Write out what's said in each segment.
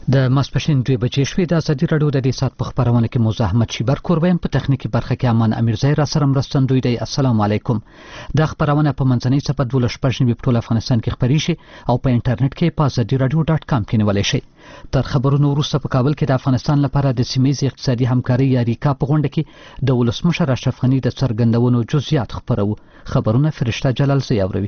د ماسپښین 2 بجې شوې د ازادي راډیو د دې ساعت په خبرونه کې موزه احمد شیبر کوربین په تخنیکی برخه کې امان امیرزی را سره مرستندوی دی. السلام علیکم. د خبرونه په منځنۍ صفحه 12 په ټول افغانستان کې خبري شي او په انټرنیټ کې په azadiradio.com کې نیولای شي. تر خبرونو وروسته په کابل کې د افغانستان لپاره د سیمه‌یز اقتصادي همکاري یا ریکا په غونډه کې د ولسمشر اشرف غنی د څرګندونو جزئیات خبرو. خبرونه فرشته جلال زی اوروي.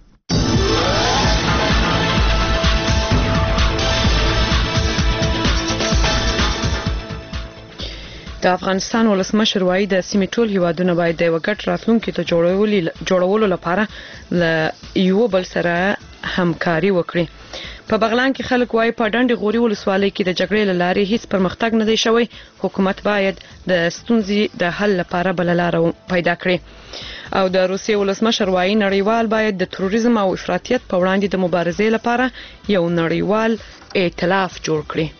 د افغانستان ولسمشر وایي د سیمې ټول هیوادونه باید د یو ګډ راتلونکي ته جوړولو لپاره له یو بل سره همکاري وکړي. په بغلان کې خلک وایي په ډنډ غوري ولسوالۍ کې د جګړې لارې هیڅ پرمختګ نه دی شوی. حکومت باید د ستونزې د حل لپاره بل لار پیدا کړي. او د روسیې ولسمشر وایي نړیوال باید د تروریزم او افراطیت په وړاندې د مبارزې لپاره یو نړیوال ائتلاف جوړ کړي.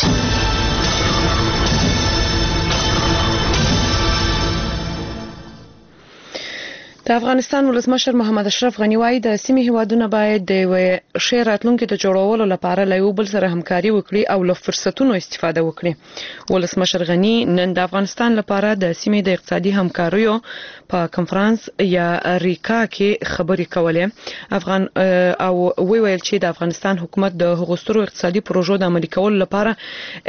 د افغانستان ولسمشر محمد اشرف غنی وایي د سیمې هیوادونه باید د ښه راتلونکي ته جوړولو لپاره له یو بل سره همکاري وکړي او له فرصتونو استفاده وکړي. ولسمشر غنی نن د افغانستان لپاره د سیمې د اقتصادي همکاریو په کنفرانس یا ریکا کې خبرې کولې او ویل چې د افغانستان حکومت د هغوسترو اقتصادي پروژو د عملي کولو لپاره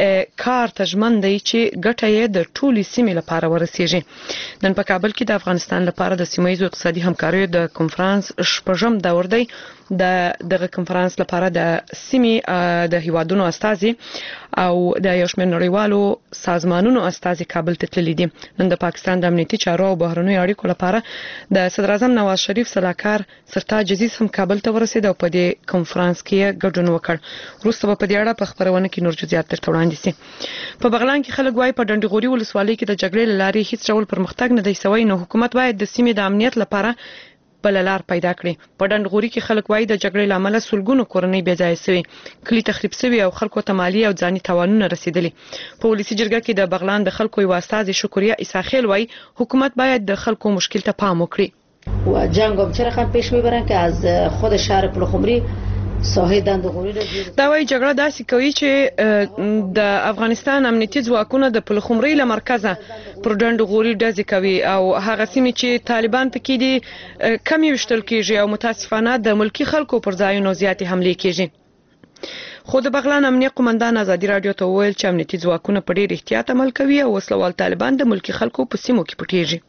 کار تجمن دی چې ګټه یې د ټولي سیمې لپاره ورسیږي. نن په کابل کې د افغانستان لپاره د سیمه‌ییز اقتصادي همکاریو د کنفرانس شپږم دور دی. دغه کنفرانس لپاره د سیمې د هیوادونو استازي او د یو شمېر نړیوالو سازمانونو استازي کابل ته تللي دي. نن د پاکستان د امنیتي چارو او بهرنیو اړیکو لپاره د صدر اعظم نواز شریف صلاحکار سرتاج عزیز هم کابل ته ورسید او په دې کنفرانس کې ګډون وکړ. وروسته په دې اړه په خبرونه کې نور جزئیات درته وړاندې شي. په بغلان کې خلک وایي په ډنډ غوري ولسوالۍ کې د جګړې لارې هیڅ ډول پرمختګ نه دی شوی. نو حکومت باید د سیمې د امنیت لپاره بل لار پیدا کړي. په ډنډ غوري کې خلک وایي د جګړې لامل سلګونو کورنۍ بې ځای شوي، کلی تخریب شوی او خلکو ته مالی او ځاني تاوانونه رسیدلي. په ولسی جرګه کې د بغلان د خلکو یو استاد شکریا اساخیل وایي حکومت باید د خلکو مشکل ته پام وکړي. و جنگ هم چه رقم پیش میبرن که از خود شهر پلخمری ساحه دندغوری را دا وایي جګړه داسې کوي چې د افغانستان امنیتي ځواکونه د پلخمرۍ له مرکزه پر دندغوري ډزې کوي او هغه سیمې چې طالبان پکې دي کمی وشتل کیږي او متاسفانه د ملکی خلکو پر ځایونو زیاتې حملې کیږي. خو د بغلان امنیه قومندان ازادي راډیو ته وویل چې امنیتي ځواکونه په ډېر احتیاط عمل کوي او وسلوال طالبان د ملکی خلکو په سیمو کې پټیږي.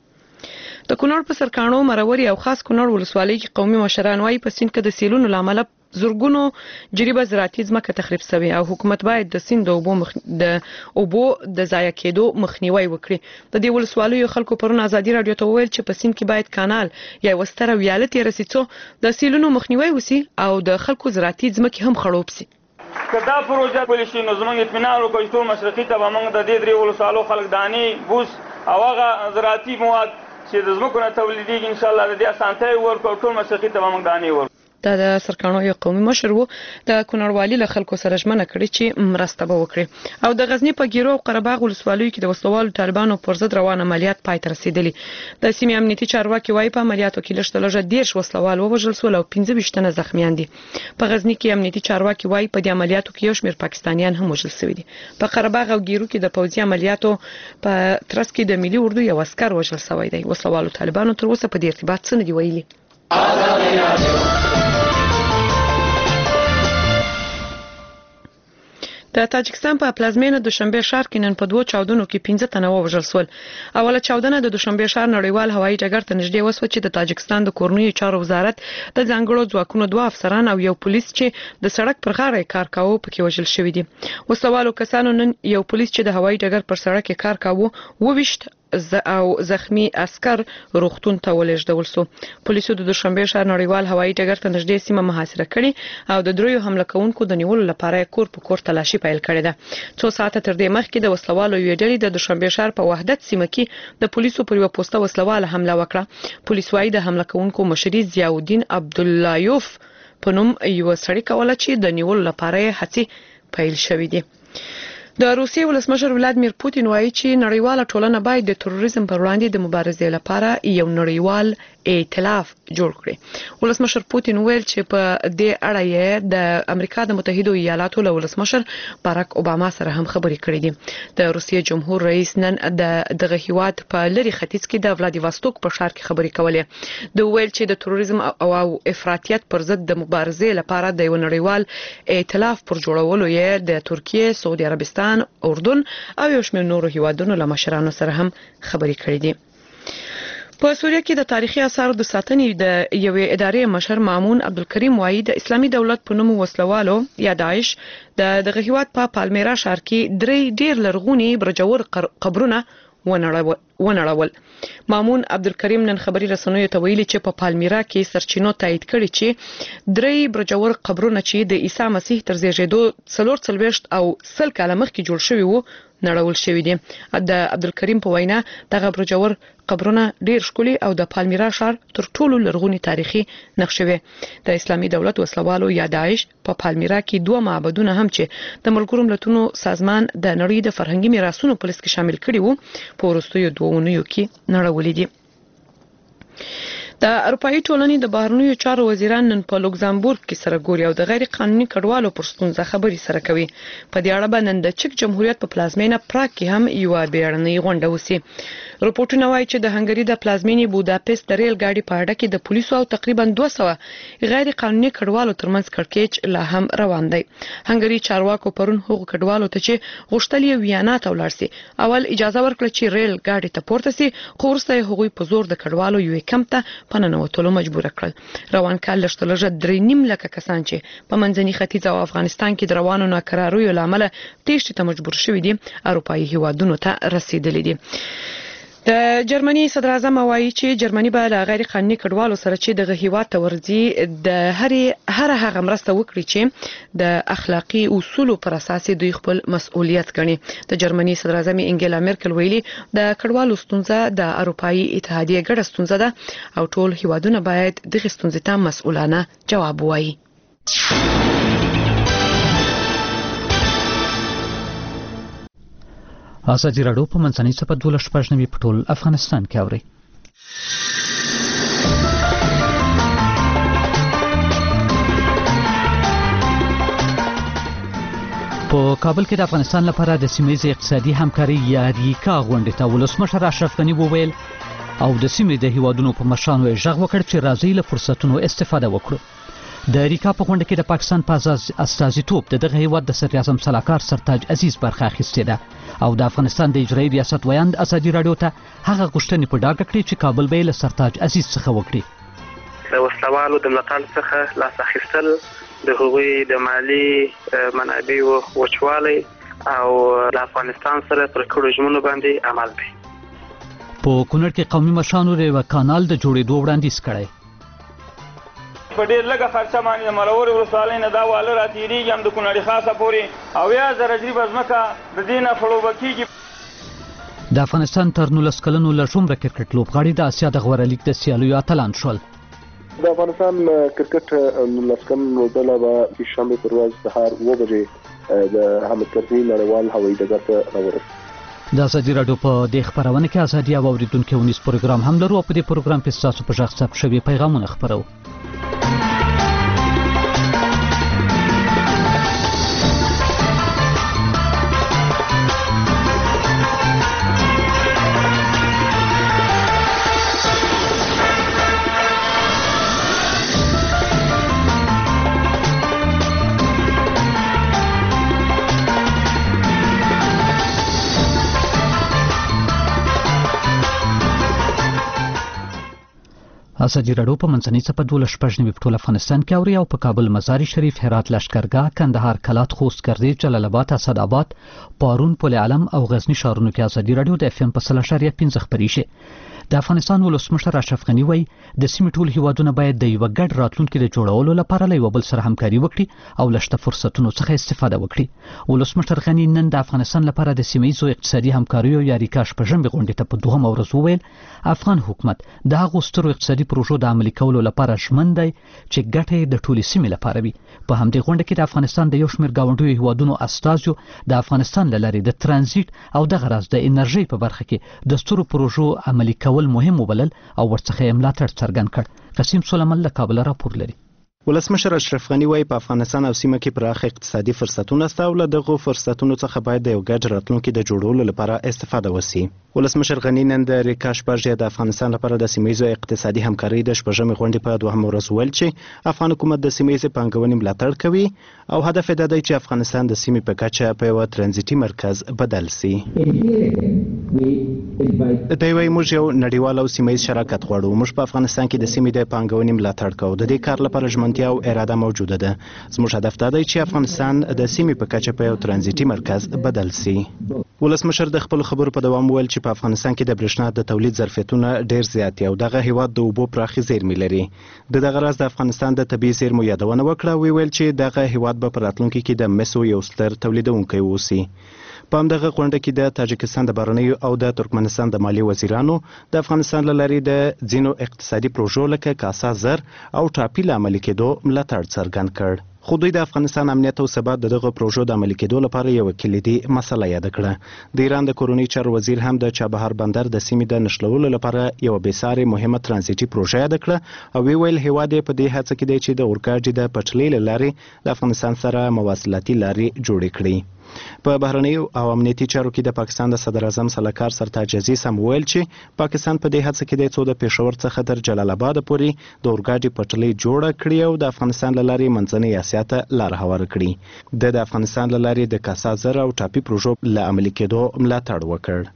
د کونړ په سرکانو مروري او خاص کونړ ولسوالۍ کې قومي مشران وایي په سیند کې د سیلونو لامل زورګونو جریبه زراعتي ځمکه تخریب شوی او حکومت باید د سیند د اوبو د ضایع کېدو مخنیوي وکړي. د دې ولسوالیو خلکو پرون ازادي راډیو ته وویل چې په سیند کې باید کانال یا وستره ویاله تیر رسي څو د سیلونو مخنیوي وسی او د خلکو زراعتي ځمکه هم خړوب شي. کدا پروژه پولیسي نو زمونږ اطمینان وکړو ټول مشرقي ته موږ د دې درې ولسوالو خلک دانی بوس او هغه زراعتي مواد چې د زموږ نه تولیدېږي ان شاء الله د دې اسانتۍ ورکړو ټول مشرقي ته موږ دانی ورکړو. د سرکانو یو قومي مشر وو د کونړوالي له خلکو سره ژمنه کړې چې مرسته به وکړي. او د غزنی په ګیرو او قرهباغ ولسوالیو کې د وسلوالو طالبانو پر ضد روان عملیات پای ته رسیدلي. د سیمې امنیتي چارواکي وایي په عملیاتو کې لږ 10 وسلوال ووژل شول او 15 تنه زخمیان دي. په غزنی کې امنیتي چارواکي وایي په دې عملیاتو کې یو شمېر پاکستانیان هم وژل شوي دي. په قرهباغ او ګیرو کې د پوځي عملیاتو په ترڅ کې د ملي اردو یو عسكر وژل شوی دی. وسلوالو طالبانو تر اوسه په دې ارتباط څه نه دی ویلي. د تاجکستان په پلازمینه دوشنبه ښار کې نن په دوه چاودنو کې 15 تنه وژل شول. اوله چاودنه د دوشنبه ښار نړیوال هوایي ډګر ته نږدې وسوه چې د تاجکستان د کورنیو چارو وزارت د ځانګړو ځواکونو دوه افسران او یو پولیس چې د سړک پر غاړه کار کاوه پکې وژل شوي دي. وسوالو کسانو نن یو پولیس چې د هوایي ډګر پر سړک کار کاوه وویشت او زخمی عسكر روغتون ته ولېږدول شو. پولیسو د دوشنبه ښار نړیوال هوایي ډګر ته نږدې سیمه محاصره کړې او د دریو حمله کوونکو د نیولو لپاره کور په کور تلاشي پیل کړې ده. 2 ساعته تر دې مخکې د وسلوالو یو ډلې د دوشنبه ښار په وحدت سیمه کې د پولیسو پر یو پوسټه وسلواله حمله وکړه. پولیس وايي د حمله کوونکو مشري ضیاءالدین عبداللایوف په نوم یو سړی کوله چې د نیولو لپاره هڅې پیل شوې دي. د روسیې ولسمشر ولادیمیر پوتین وایي چې نړیواله ټولنه باید د تروریزم پر وړاندې د مبارزې لپاره یو نړیوال ائتلاف جوړ کړی. ولسمشر پوتین ویل چې په دې اړه یې د امریکا د متحده ایالاتو له ولسمشر باراک اوباما سره هم خبرې کړې دي. د روسیې جمهور رئیس نن دغه هیواد په لری ختیځ کې د ولادیواستوک په ښار کې خبرې کولې. د ویل چې د تروریزم او افراطیت پر ضد د مبارزې لپاره د یو نړیوال ائتلاف پر جوړولو یې د ترکیه، سعودي عربستان، اردن او یو شمېر نورو هیوادونو له مشرانو سره هم خبرې کړې دي. په سوریه کې د تاریخي آثارو د ساتنې د یوې ادارې مشر مامون عبدالکریم وایي د اسلامي دولت په نوم وسلوالو یا داعش دغه هیواد په پالمیرا ښار کې درې ډیر لرغوني برجور قبرونه ونړول. مامون عبدالکریم نن خبري رسنیو ته ویلي چې په پالمیرا کې سرچینو تایید کړي چې درې برجور قبرونه چې د عیسی مسیح تر زیږیدو 44 او 100 کاله مخکې جوړ شوي وو نړول شوی دي. د عبدالکریم په وینا دغه برجور قبرونه ډیر ښکلي او د پالمیرا ښار تر ټولو لرغوني تاریخي نقشې وي. د اسلامي دولت وسلوالو یا داعش په پالمیرا کې 2 معبدونه هم چې د ملګرو ملتونو سازمان د نړۍ د فرهنګي میراثونو په لیست کې شامل کړي وو په وروستیو 2 اونیو کې نړولې دي. د اروپאי ټولنې د بهرنیو چارو وزیران نن په لوکزامبورګ کې سره ګوري او د غیر قانوني کډوالو پر ستونزه خبري سره کوي. په دې اړه نن د چک جمهوریت په پلازمینه پراګ کې هم یو بیړنۍ غونډه وسی. راپورټونه وایي چې د هنګری د پلازمینې بوداپست د ریل ګاډي په اړه کې د پولیسو او تقریبا 200 غیر قانوني کډوالو ترمنځ کړکېچ لا هم روان دی. هنګری چارواکو پرون هغو کډوالو ته چې غوښتل یې ویانا ته ولاړ سي اول اجازه ورکړه چې ریل ګاډي ته پورته سي، خو وروسته هغوی په زور د کډوالو یو کم ته پننوتلو مجبور کړل. روان کال لږ 3.5 لکه کسان چې په منځني ختیځ او افغانستان کې د روانو ناکراریو لامل تېښتې ته مجبور شوي دي اروپאי هیوادونو ته رسیدلي دي. د جرمني صدر اعظم وایي چې جرمني به له غیر قانوني کډوالو سره چې دغه هیواد ته ورځي د هر هغه مرسته وکړي چې د اخلاقی اصولو پر اساس دوی خپل مسؤلیت ګڼي. د جرمني صدر اعظم انګلا مرکل ویلي د کډوالو ستونزه د اروپאי اتحادیه ګډه ستونزه ده او ټول هیوادونه باید دغه ستونزې ته مسؤلانه جواب ووایي. ازادي راډیو په منځنۍ صفحه 12 په ټول افغانستان کې اوري. په کابل کې د افغانستان لپاره د سیمه‌ییزې اقتصادي همکاري یا ریکا غونډې ته ولسمشر اشرف غني وویل او د سیمې د هیوادونو په مشرانو یې غږ وکړ چې راځي له فرصتونو استفاده وکړو. د ریکا په غونډه کې د پاکستان په استازیتوب دغه هیواد د صدر اعظم سلاکار سرتاج عزیز برخه اخیستې ده او د افغانستان د اجرایي ریاست ویاند ازادي راډیو ته هغه غوښتنې په ډاګه کړې چې کابل به له سرتاج عزیز څخه وکړي. د وسلوالو د ملاتړ څخه لاس اخیستل، د هغوی د مالی منابعو وچوالی او د افغانستان سره پر کړو ژمنو باندې عمل دی. په کونړ کې قومي مشرانو ریو کانال د جوړېدو وړاندیز کړی. په ډېر لږه خرچه باندې د ملورې ولسوالۍ نه دا واله راتېرېږي هم د کونړ خاصه پورې او 1000 جریبه ځمکه د دې نه خړوبه کېږي. د افغانستان تر 19 کلنو له څومره کرکټ لوبغاړي د اسیا د غوره لیګ د سیالیو اتلان شول. د افغانستان کرکټ 19 کلن لوبډله به شنبه پر ورځ سهار 9 بجې د حامد کرزي نړیوال هوایي ډګر ته راورسېږي. د ازادي راډیو په دې خبرونه کې ازادي او اوریدونکو ونیس پروګرام هم لرو او په دې پروګرام کې تاسو په ځخ ثبت شوي پیغامونه خبرو. ازادي راډیو په منځنۍ صفحه 12 په ټول افغانستان کې اوري او په کابل، مزار شریف، هرات، لشکرګاه، کندهار، کلات، خوست، ګردیز، جلال آباد، اسداباد، پارون، پل علم او غزنی ښارونو کې ازادي راډیو د FM په 3.5 خبري شي. د افغانستان ولسمشر اشرف غني وایي د سیمې ټول هیوادونه باید د یو ګډ راتلونکي د جوړولو لپاره له یو بل سره همکاري وکړي او لشته فرصتونو څخه استفاده وکړي. ولسمشر غني نن د افغانستان لپاره د سیمه‌ییزو اقتصادي همکاریو یا ریکا شپږمې غونډې ته په 2 ورځ وویل افغان حکومت د هغو سترو اقتصادي پروژو د عملي کولو لپاره ژمن دی چې ګټه د ټولې سیمې لپاره وي. په همدې غونډه کې د افغانستان د یو شمېر ګاونډیو هیوادونو استازو د افغانستان له لارې د ترانزیت او دغه راز د انرژي په برخه کې د سترو پروژو عملي کول مهم وبلل او ورڅخه ملاتړ څرګند کړ. قاسم سلیمان له کابل راپور لري. ولسمشر اشرف غنی وايي په افغانستان او سیمه کې پراخ اقتصادي فرصتونه شته او له دغو فرصتونو څخه باید د یو ګډ راتلونکي د جوړولو لپاره استفاده وشي. ولسمشر غنی نن د ریکا شپږ د افغانستان لپاره د سیمه‌ییزو اقتصادي همکارۍ د شپږمې غونډې په دوهمه ورځ ویل چې افغان حکومت د سیمه‌ییزې پانګونې ملاتړ کوي او هدف یې دا دی چې افغانستان د سیمې په کچه په یو ترانزیتي مرکز بدل شي. دوی وايي موږ یو نړیوال او سیمه‌ییز شراکت غواړو. موږ په افغانستان کې د سیمې د پانګونې ملاتړ کوو. د دې کار لپاره ژمنتیا او اراده موجوده ده. زموږ هدف دا دی چې افغانستان د سیمې په کچه په یو ترانزیتي مرکز بدل شي. ولسمشر د خپل خبرو په دوام ویل چې په افغانستان کې د برېښنا د تولید ظرفیتونه ډېر زیات دي او دغه هیواد د اوبو پراخې زیرمې لري. دغه راز د افغانستان د طبیعي زیرمو یادونه وکړه او ویل چې دغه هیواد به په راتلونکي کې د مسو یو ستر تولیدونکی اوسي. په همدغه غونډه کې د تاجکستان د بهرنیو او د ترکمنستان د مالیې وزیرانو د افغانستان له لارې د ځینو اقتصادي پروژو لکه کاسا زر او ټاپي له عملي کېدو ملاتړ څرګند کړ. خو دوی د افغانستان امنیت او ثبات دغه پروژو د عملي کېدو لپاره یو کلیدي مسله یاد کړه. د ایران د کورونی چارو وزیر هم د چابهار بندر د سیمې د نښلولو لپاره یو بېسارې مهمه ترانزیتي پروژه یاد کړه او ویل هیواد یې په دې هڅه کې دی چې د اورګاډي د پټلۍ له لارې د افغانستان سره مواصلاتي لارې جوړې کړي. په بهرنیو او امنیتي چارو کې د پاکستان د صدر اعظم سلاکار سرتاج عزیز هم ویل چې پاکستان په دې هڅه کې دی څو د پېښور څخه تر جلال آباد پورې د اورګاډي پټلۍ جوړه کړي او د افغانستان له لارې منځنۍ اسیا ته لار هواره کړي. د افغانستان له لارې د کاسا زر او ټاپي پروژو له عملي کېدو ملاتړ وکړ.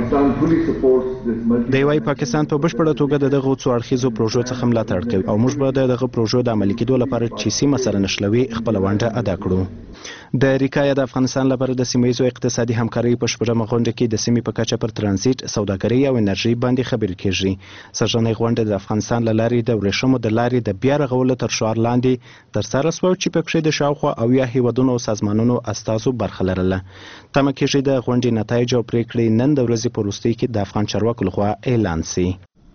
دی وايي پاکستان په بشپړه توګه دغه څو اړخیزو پروژو څخه ملاتړ کوي او موږ به دغه پروژو د عملي کېدو لپاره چې سیمه سره نښلوي خپل ونډه ادا کړو. د ریکا د افغانستان لپاره د سیمه‌ییزو اقتصادي همکارۍ په شپږمه غونډه کې د سیمې په کچه پر ترانزیت، سوداګرۍ او انرژي باندې خبرې کېږي. سرژنۍ غونډه د افغانستان له لارې د ورېښمو د لارې د بیا رغولو تر شعار لاندې ترسره شوه چې پکې د شاوخوا 80 هیوادونو او سازمانونو استازو برخه لرله. تمه کېږي د غونډې نتایج او پریکړې نن د ورځې په وروستۍ کې د افغان چارواکو لخوا اعلان شي.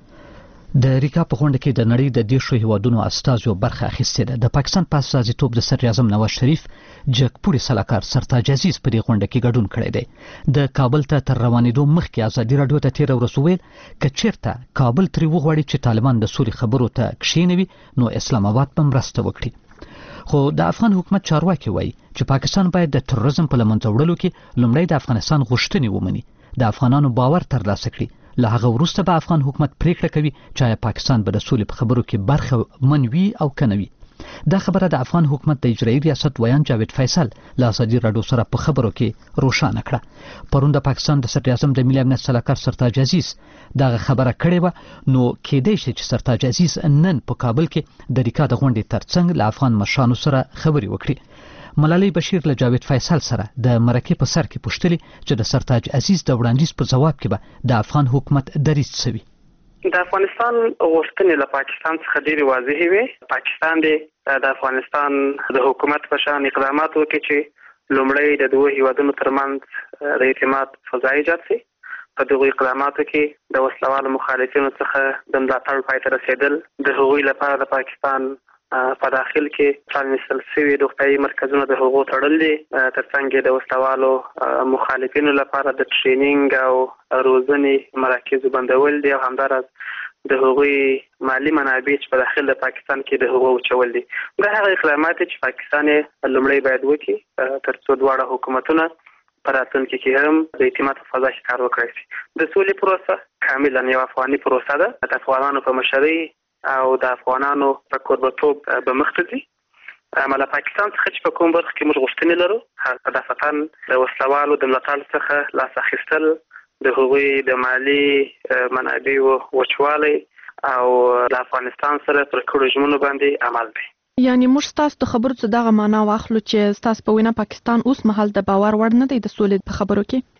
د ریکا په غونډه کې د نړۍ د 10 هیوادونو استازو برخه اخیستې ده. د پاکستان په استازیتوب د صدر اعظم نواز شریف جګپوري سلاکار سرتاج عزیز په دې غونډه کې ګډون کړی دی. د کابل ته تر روانېدو مخکې ازادي راډیو ته تېره ورځ وویل که چېرته کابل ترې وغواړي چې طالبان د سولې خبرو ته کښېنوي نو اسلام آباد به مرسته وکړي. خو د افغان حکومت چارواکي وایي چې پاکستان باید د تروریزم په له منځه وړلو کې لومړی د افغانستان غوښتنې ومني، د افغانانو باور ترلاسه کړي. له هغه وروسته به افغان حکومت پریکړه کوي چې آیا پاکستان به د سولې په خبرو کې برخه منوي او کنوي. دا خبره د افغان حکومت د اجرایي ریاست ویان جاوید فیصل له ازادي راډیو سره په خبرو کې روښانه کړه. پرون د پاکستان د صدر اعظم د ملي امنیت سلاکار سرتاج عزیز دغه خبره کړې وه نو کېدای شي چې سرتاج عزیز نن په کابل کې د ریکا د غونډې ترڅنګ له افغان مشرانو سره خبرې وکړي. ملالۍ بشیر له جاوید فیصل سره د مرکې په سر کې پوښتلي چې د سرتاج عزیز د وړاندیز په ځواب کې به د افغان حکومت دریځ څه وي. د افغانستان غوښتنې له پاکستان څخه ډېرې واضحې وي. پاکستان د افغانستان د حکومت په شان اقدامات وکړي چې لومړی د دوه هیوادونو ترمنځ د اعتماد فضا ایجاد شي. په دغو اقداماتو کې د وسلوالو مخالفینو څخه د ملاتړ پای ته رسېدل، د هغوی لپاره د پاکستان په داخل کې پرانیستل شوي روغتیايي مرکزونه د هغو تړل دي، ترڅنګ د وسلوالو مخالفینو لپاره د ټرینینګ او روزنې مراکزو بندول دي او همداراز د هغوی مالی منابع چې په داخل د پاکستان کې د هغو اچول دي. دا هغه اقدامات چې پاکستان لومړی باید وکړي تر څو دواړه حکومتونه په راتلونکي کې هم د اعتماد په فضا کې کار وکړي شي. د سولې پروسه کاملا یو افغاني پروسه ده. د افغانانو په مشرۍ او د افغانانو په کوربتوب به مخته ځي. له پاکستان څخه چې په کوم برخه کې موږ غوښتنې لرو هدفتا د وسلوالو د ملاتړ څخه لاس اخیستل، د هغوی د مالی منابعو وچوالی او د افغانستان سره پر کړو ژمنو باندې عمل دی. یعنی موږ ستاسو د خبرو څخه دغه معنا واخلو چې ستاسو په وینا پاکستان اوس مهال د باور وړ نه دی د سولې په خبرو کې.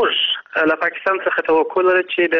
موږ له پاکستان څخه توقع لرو چې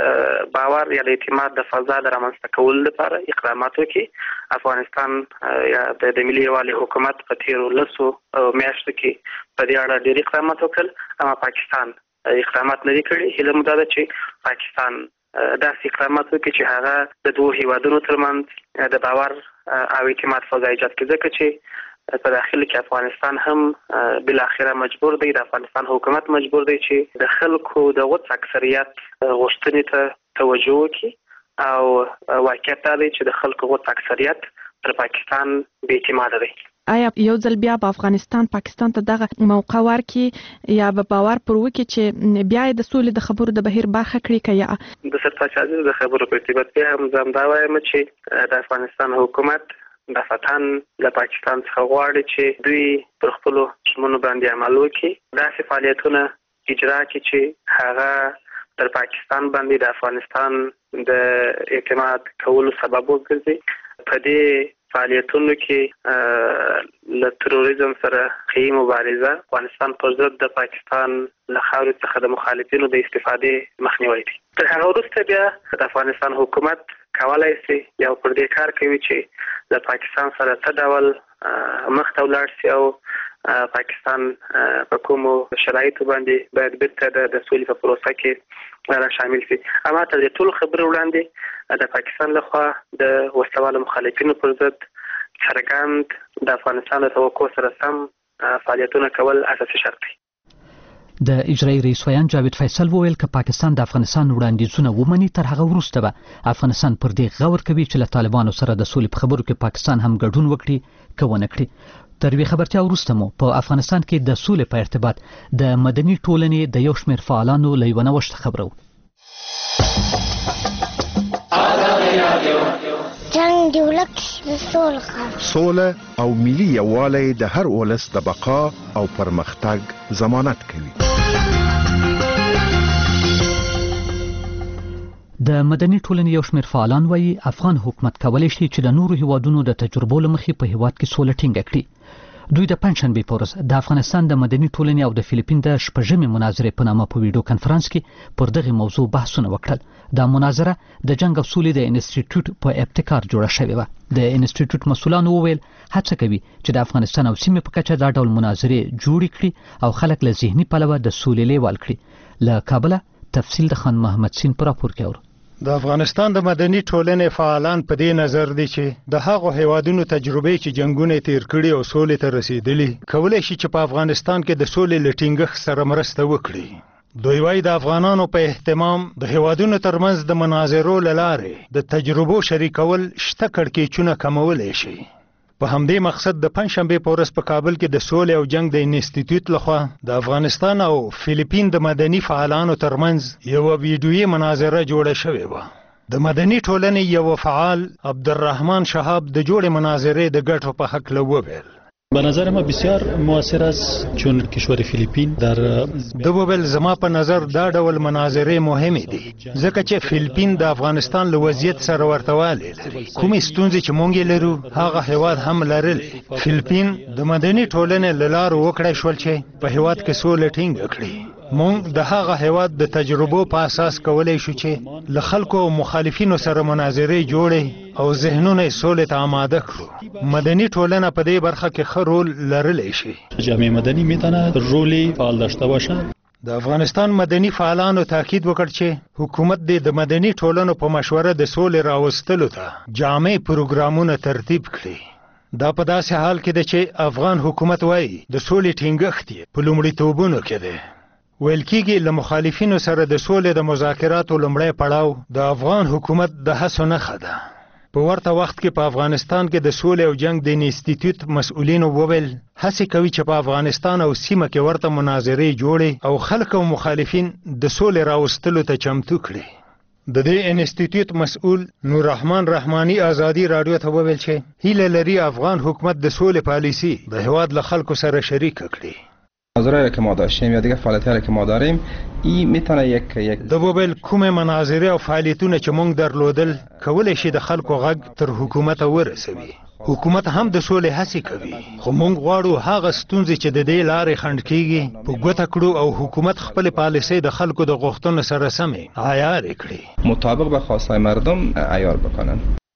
د باور یا د اعتماد د فضا د رامنځته کولو لپاره اقدامات وکړي. افغانستان یا د ملي یووالي حکومت په تیرو 10 میاشتو کې په دې اړه ډېر اقدامات وکړل، اما پاکستان اقدامات نه دي کړي. هیله مو دا ده چې پاکستان داسې اقدامات وکړي چې هغه د دوه هیوادونو ترمنځ د باور او اعتماد فضا ایجاد کړي، ځکه چې په داخل کې افغانستان هم بل اخره مجبور دی، د افغانستان حکومت مجبور دی چې د خلکو د غوڅ اکثریت غوښتنې ته توجه وکړي او واقعیت دا دی چې د خلکو غوڅ اکثریت پر پاکستان بې اعتماده دی. آیا یو ځل بیا په افغانستان پاکستان ته دغه موقع ورکړي یا به باور پر وکړي چې بیا د سولې د خبرو د بهیر برخه کړي که یا د سرتاج عزیز د خبرو په ارتباط بیا هم زه همدا وایم چې د افغانستان حکومت د فتن له پاکستان څخه غواړي چې دوی پر خپلو ژمنو باندې عمل وکړي، داسې فعالیتونه اجرا کړي چې هغه در پاکستان باندې د افغانستان د اعتماد کولو سبب وګرځي. په دې فعالیتونو کې له تروریزم سره قوي مبارزه، افغانستان پر ضد د پاکستان له خاورې څخه د مخالفینو د استفادې مخنیوی دی. تر هغه وروسته بیا د افغانستان حکومت کولای شي یا پر دې کار کوي چې د پاکستان سره څه ډول مخ ته ولاړ شي او پاکستان په کومو شرایطو باندې باید بیرته د سولې په پروسه کې را شامل شي. اما تر دې ټولو خبرو وړاندې د پاکستان لخوا د وسلوالو مخالفینو پر ضد څرګند د افغانستان له توقع سره سم فعالیتونه کول اساسي شرط دی. د اجرایي رئیس ویان جاوید فیصل وویل که پاکستان د افغانستان وړاندیزونه ومني تر هغه وروسته به افغانستان پر دې غور کوي چې له طالبانو سره د سولې په خبرو کې پاکستان هم ګډون وکړي که ونه کړي. تر یوې خبرتیا وروسته مو په افغانستان کې د سولې په ارتباط د مدني ټولنې د یو شمېر فعالانو له یوه نوښت خبرو. جنگ دی ولک سوله او ملي یووالی د هر ولس د بقا او پرمختګ ضمانت کوي. د مدني ټولنې یو شمېر فعالان وایي افغان حکومت کولی شي چې د نورو هیوادونو د تجربو له مخې په هیواد کې سوله ټینګه کړي. دوی د پنځشنبې په ورځ د افغانستان د مدني ټولنې او د فلیپین د شپږمې مناظرې په نامه په ویډیو کنفرانس کې پر دغه موضوع بحثونه وکړل. دا مناظره د جنگ او سولې د انسټیټیوټ په ابتکار جوړه شوې وه. د انسټیټیوټ مسؤلانو وویل هڅه کوي چې د افغانستان او سیمې په کچه دا ډول مناظرې جوړې کړي او خلک له ذهني پلوه د سولې لیوال کړي. له کابله تفصیل د خان محمد سین پر راپور کې اورو. د افغانستان د مدني ټولنې فعالان په دې نظر دي چې د هغو هیوادونو تجربې چې جنگونه تیر کړي او سولې ته رسیدلي کولای شي چې په افغانستان کې د سولې له ټینګښت سره مرسته وکړي. دوی وايي د افغانانو په اهتمام د هیوادونو ترمنځ د مناظرو له لارې د تجربو شریکول شته کړکېچونه کمولی شي. په همدې مقصد د پنځشنبې په ورځ په کابل کې د سولې او جنگ د انسټیټیوټ لخوا د افغانستان او فلیپین د مدني فعالانو ترمنځ یو ویډیویي مناظره جوړه شوې وه. د مدني ټولنې یو فعال عبدالرحمن شهاب د جوړې مناظرې د ګټو په هکله وویل. به نظر ما بسیار موثر است چون کشور فیلیپین در دوبل زما په نظر دا ډول مناظرې مهمې دي ځکه چې فیلیپین د افغانستان له وضعیت سره ورتوالی لري. کومې ستونزې چې مونږ یې لرو هغه هیواد هم لرلې. فیلیپین د مدني ټولنې له لارو وکړی شول چې په هیواد کې سوله ټینګه کړي. مونږ د هغه هیواد د تجربو په اساس کولی شو چې له خلکو او مخالفینو سره مناظرې جوړې او ذهنونه یې سولې ته آماده کړو. مدني ټولنه په دې برخه کې ښه رول لرلی شي. جامعه مدنی میتونه رولی فعال داشته باشه. د افغانستان مدني فعالانو تاکید وکړ چې حکومت د مدني ټولنو په مشوره د سولې راوستلو ته جامع پروګرامونه ترتیب کړي. دا په داسې حال کې ده چې افغان حکومت وایي د سولې ټینګښت یې په لومړیتوبونو کې دی. ویل کېږي له مخالفینو سره د سولې د مذاکراتو لومړی پړاو د افغان حکومت د هڅو نښه ده. په ورته وخت کې په افغانستان کې د سولې او جنگ د انسټیټیوټ مسؤلینو وویل هڅې کوي چې په افغانستان او سیمه کې ورته مناظرې جوړې او خلک او مخالفین د سولې راوستلو ته چمتو کړي. د دې انسټیټیوټ مسؤل نور رحمان رحماني آزادي رادیو ته وویل چې هیله لري افغان حکومت د سولې پالیسی د هیواد له خلکو سره شریک کړي. مناظره که ما داشتیم یا دیگه فعالیت‌هایی که ما داریم این میتونه یک د وبل کومه مناظره او فعالیتونه چې موږ درلودل کولای شي د خلکو غږ تر حکومت ورسوي. حکومت هم د سولې هڅې کوي خو موږ غواړو هغه ستونزې چې د دې لارې خنډ کیږي په ګوته کړو او حکومت خپل پالیسۍ د خلکو د غوښتنو سره سمې عیار کړي، مطابق به خواستهای مردم عیار بکنن.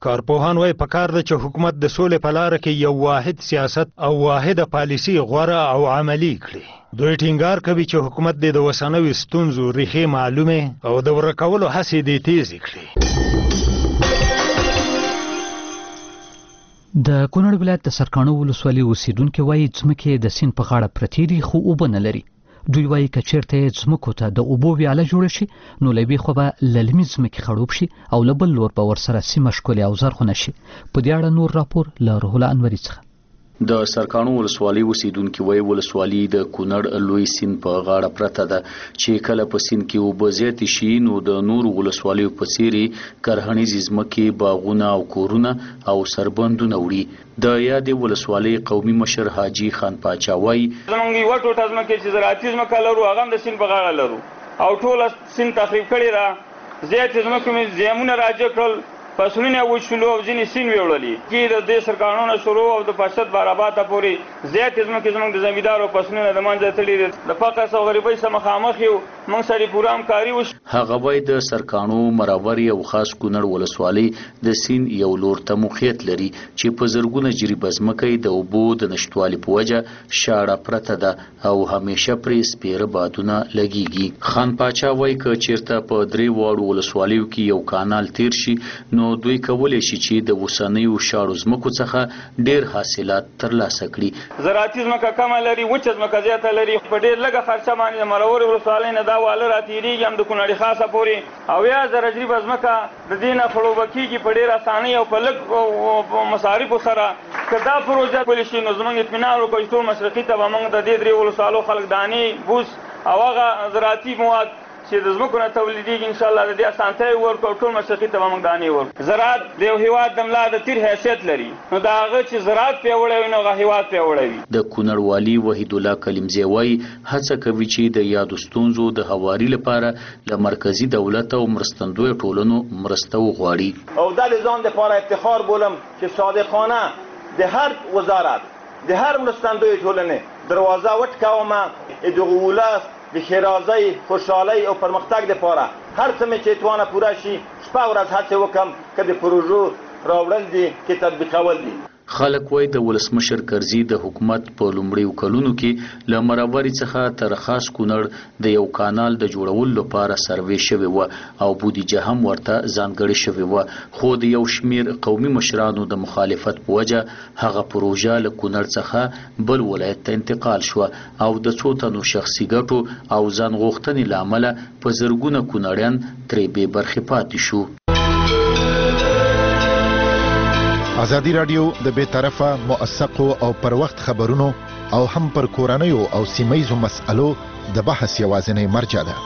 کارپوهان وایي پکار ده چې حکومت د سولې په لاره کې یو واحد سیاست او واحده پالیسي غوره او عملي کړي. دوی ټینګار کوي چې حکومت د وسنوي ستونزو ریښې معلومه او د ورکولو هڅې دې تیزې کړي. د کونړ ولایت د سرکانو ولسوالۍ اوسیدونکو وایي ځمکې د سیند په غاړه پرتې دي خو اوبه نه لري. دوی وایي که چیرته ځمکو ته د اوبو ویاله جوړه شي نو له یوې خوا به للمي ځمکې خړوب شي او له بل لور به ورسره سیمه ښکلې او زرغونه شي. په دې اړه نور راپور له روح الله انوري څخه. د سرکانو ولسوالۍ اوسیدونکو وایي ولسوالۍ د کونړ لوی سیند په غاړه پرته ده چې کله په سیند کې اوبه زیاتې شي نو د نورو ولسوالیو په څېر کرهڼیزې ځمکې باغونه او کورونه او سربندونه وړي. د یادې ولسوالۍ قومي مشر حاجي خان پاچا وایي زموږ یوه ټوټه ځمکې چې زراعتي ځمکه لرو هغه هم د سیند په غاړه لرو او ټوله سیند تخریب کړې ده. زیاتې ځمکې مې زیانونه راجع کړل، فصلونه وشلو او ځینې سیند ویوړلي چې د دې سرکانونه شروع او د پاشد باراباته پورې زیاتې ځمکې زموږ د زمیندارو فصلونه د منځه تللي دي. د فقر او غریبۍ سره مخامخ یو، موږ سړي پوره همکاري وشي. هغه وایي د سرکانو مراوري او خاص کونړ ولسوالۍ د سیند یو لور ته موقعیت لري چې په زرګونه جریبه ځمکې د اوبو د نشتوالي په وجه شاړه پرته ده او همیشه پرې سپیره بادونه لګیږي. خان پاچا وایي که چیرته په درې واړو ولسوالیو کې یو کانال تیر شي نو دوی کولی شي چې د اوسنیو شاړو ځمکو څخه ډیر حاصلات ترلاسه کړي. زراعتي ځمکه کمه لري، وچه ځمکه زیاته لري. په ډیر لږه خرچه باندې د مرورې ولسوالۍ نه دا واله راتېرېږي هم د کونړ خاصه پورې او 1000 جریبه ځمکه د دې نه خړوبه کېږي په ډېر اسانۍ او په لږ مصارفو سره. که دا پروژه پلي شي نو زموږ اطمینان وکړو چې ټول مشرقي ته به موږ د دې درې ولسوالو خلک دانې، بوس او هغه زراعتي مواد چې د ځمکو نه تولیدېږي انشاءالله د دې اسانتۍ ورکړو، ټول مشرقي ته به موږ دانې ورکړو. زراعت د یو هېواد د ملا د تیر حیثیت لري، نو د هغه چې زراعت پیاوړی وي نو هغه هېواد پیاوړی وي. د کونړ والي وحید الله کلیمزی وایي هڅه کوي چې د یادو ستونزو د هواري لپاره له مرکزي دولت او مرستندویو ټولنو مرسته وغواړي. او دا د ځان دپاره افتخار بولم چې صادقانه د هر وزارت د هر مرستندوی ټولنې دروازه وټکومه د دغو ولس د ښېرازۍ، خوشحالۍ او پرمختګ دپاره هر څه مې چې توانه پوره شي شپه ورځ هڅې وکړم که د پروژو راوړل دي که تطبیقول دي. خلک وایي د ولسمشر کرزي د حکومت په لومړیو کلونو کې له مراوري څخه تر خاص کونړ د یو کانال د جوړولو لپاره سروې شوې وه او بودیجه هم ورته ځانګړې شوې وه، خو د یو شمیر قومي مشرانو د مخالفت په وجه هغه پروژه له کونړ څخه بل ولایت ته انتقال شوه او د څو تنو شخصي ګټو او ځان غوښتنې له امله په زرګونه کونړیان ترې بې برخې پاتې شو. ازادي رادیو د بې طرفه، موثقو او پر وخت خبرونو او هم پر کورنیو او سیمایزو مسألو د بحث یوازینی مرجع ده.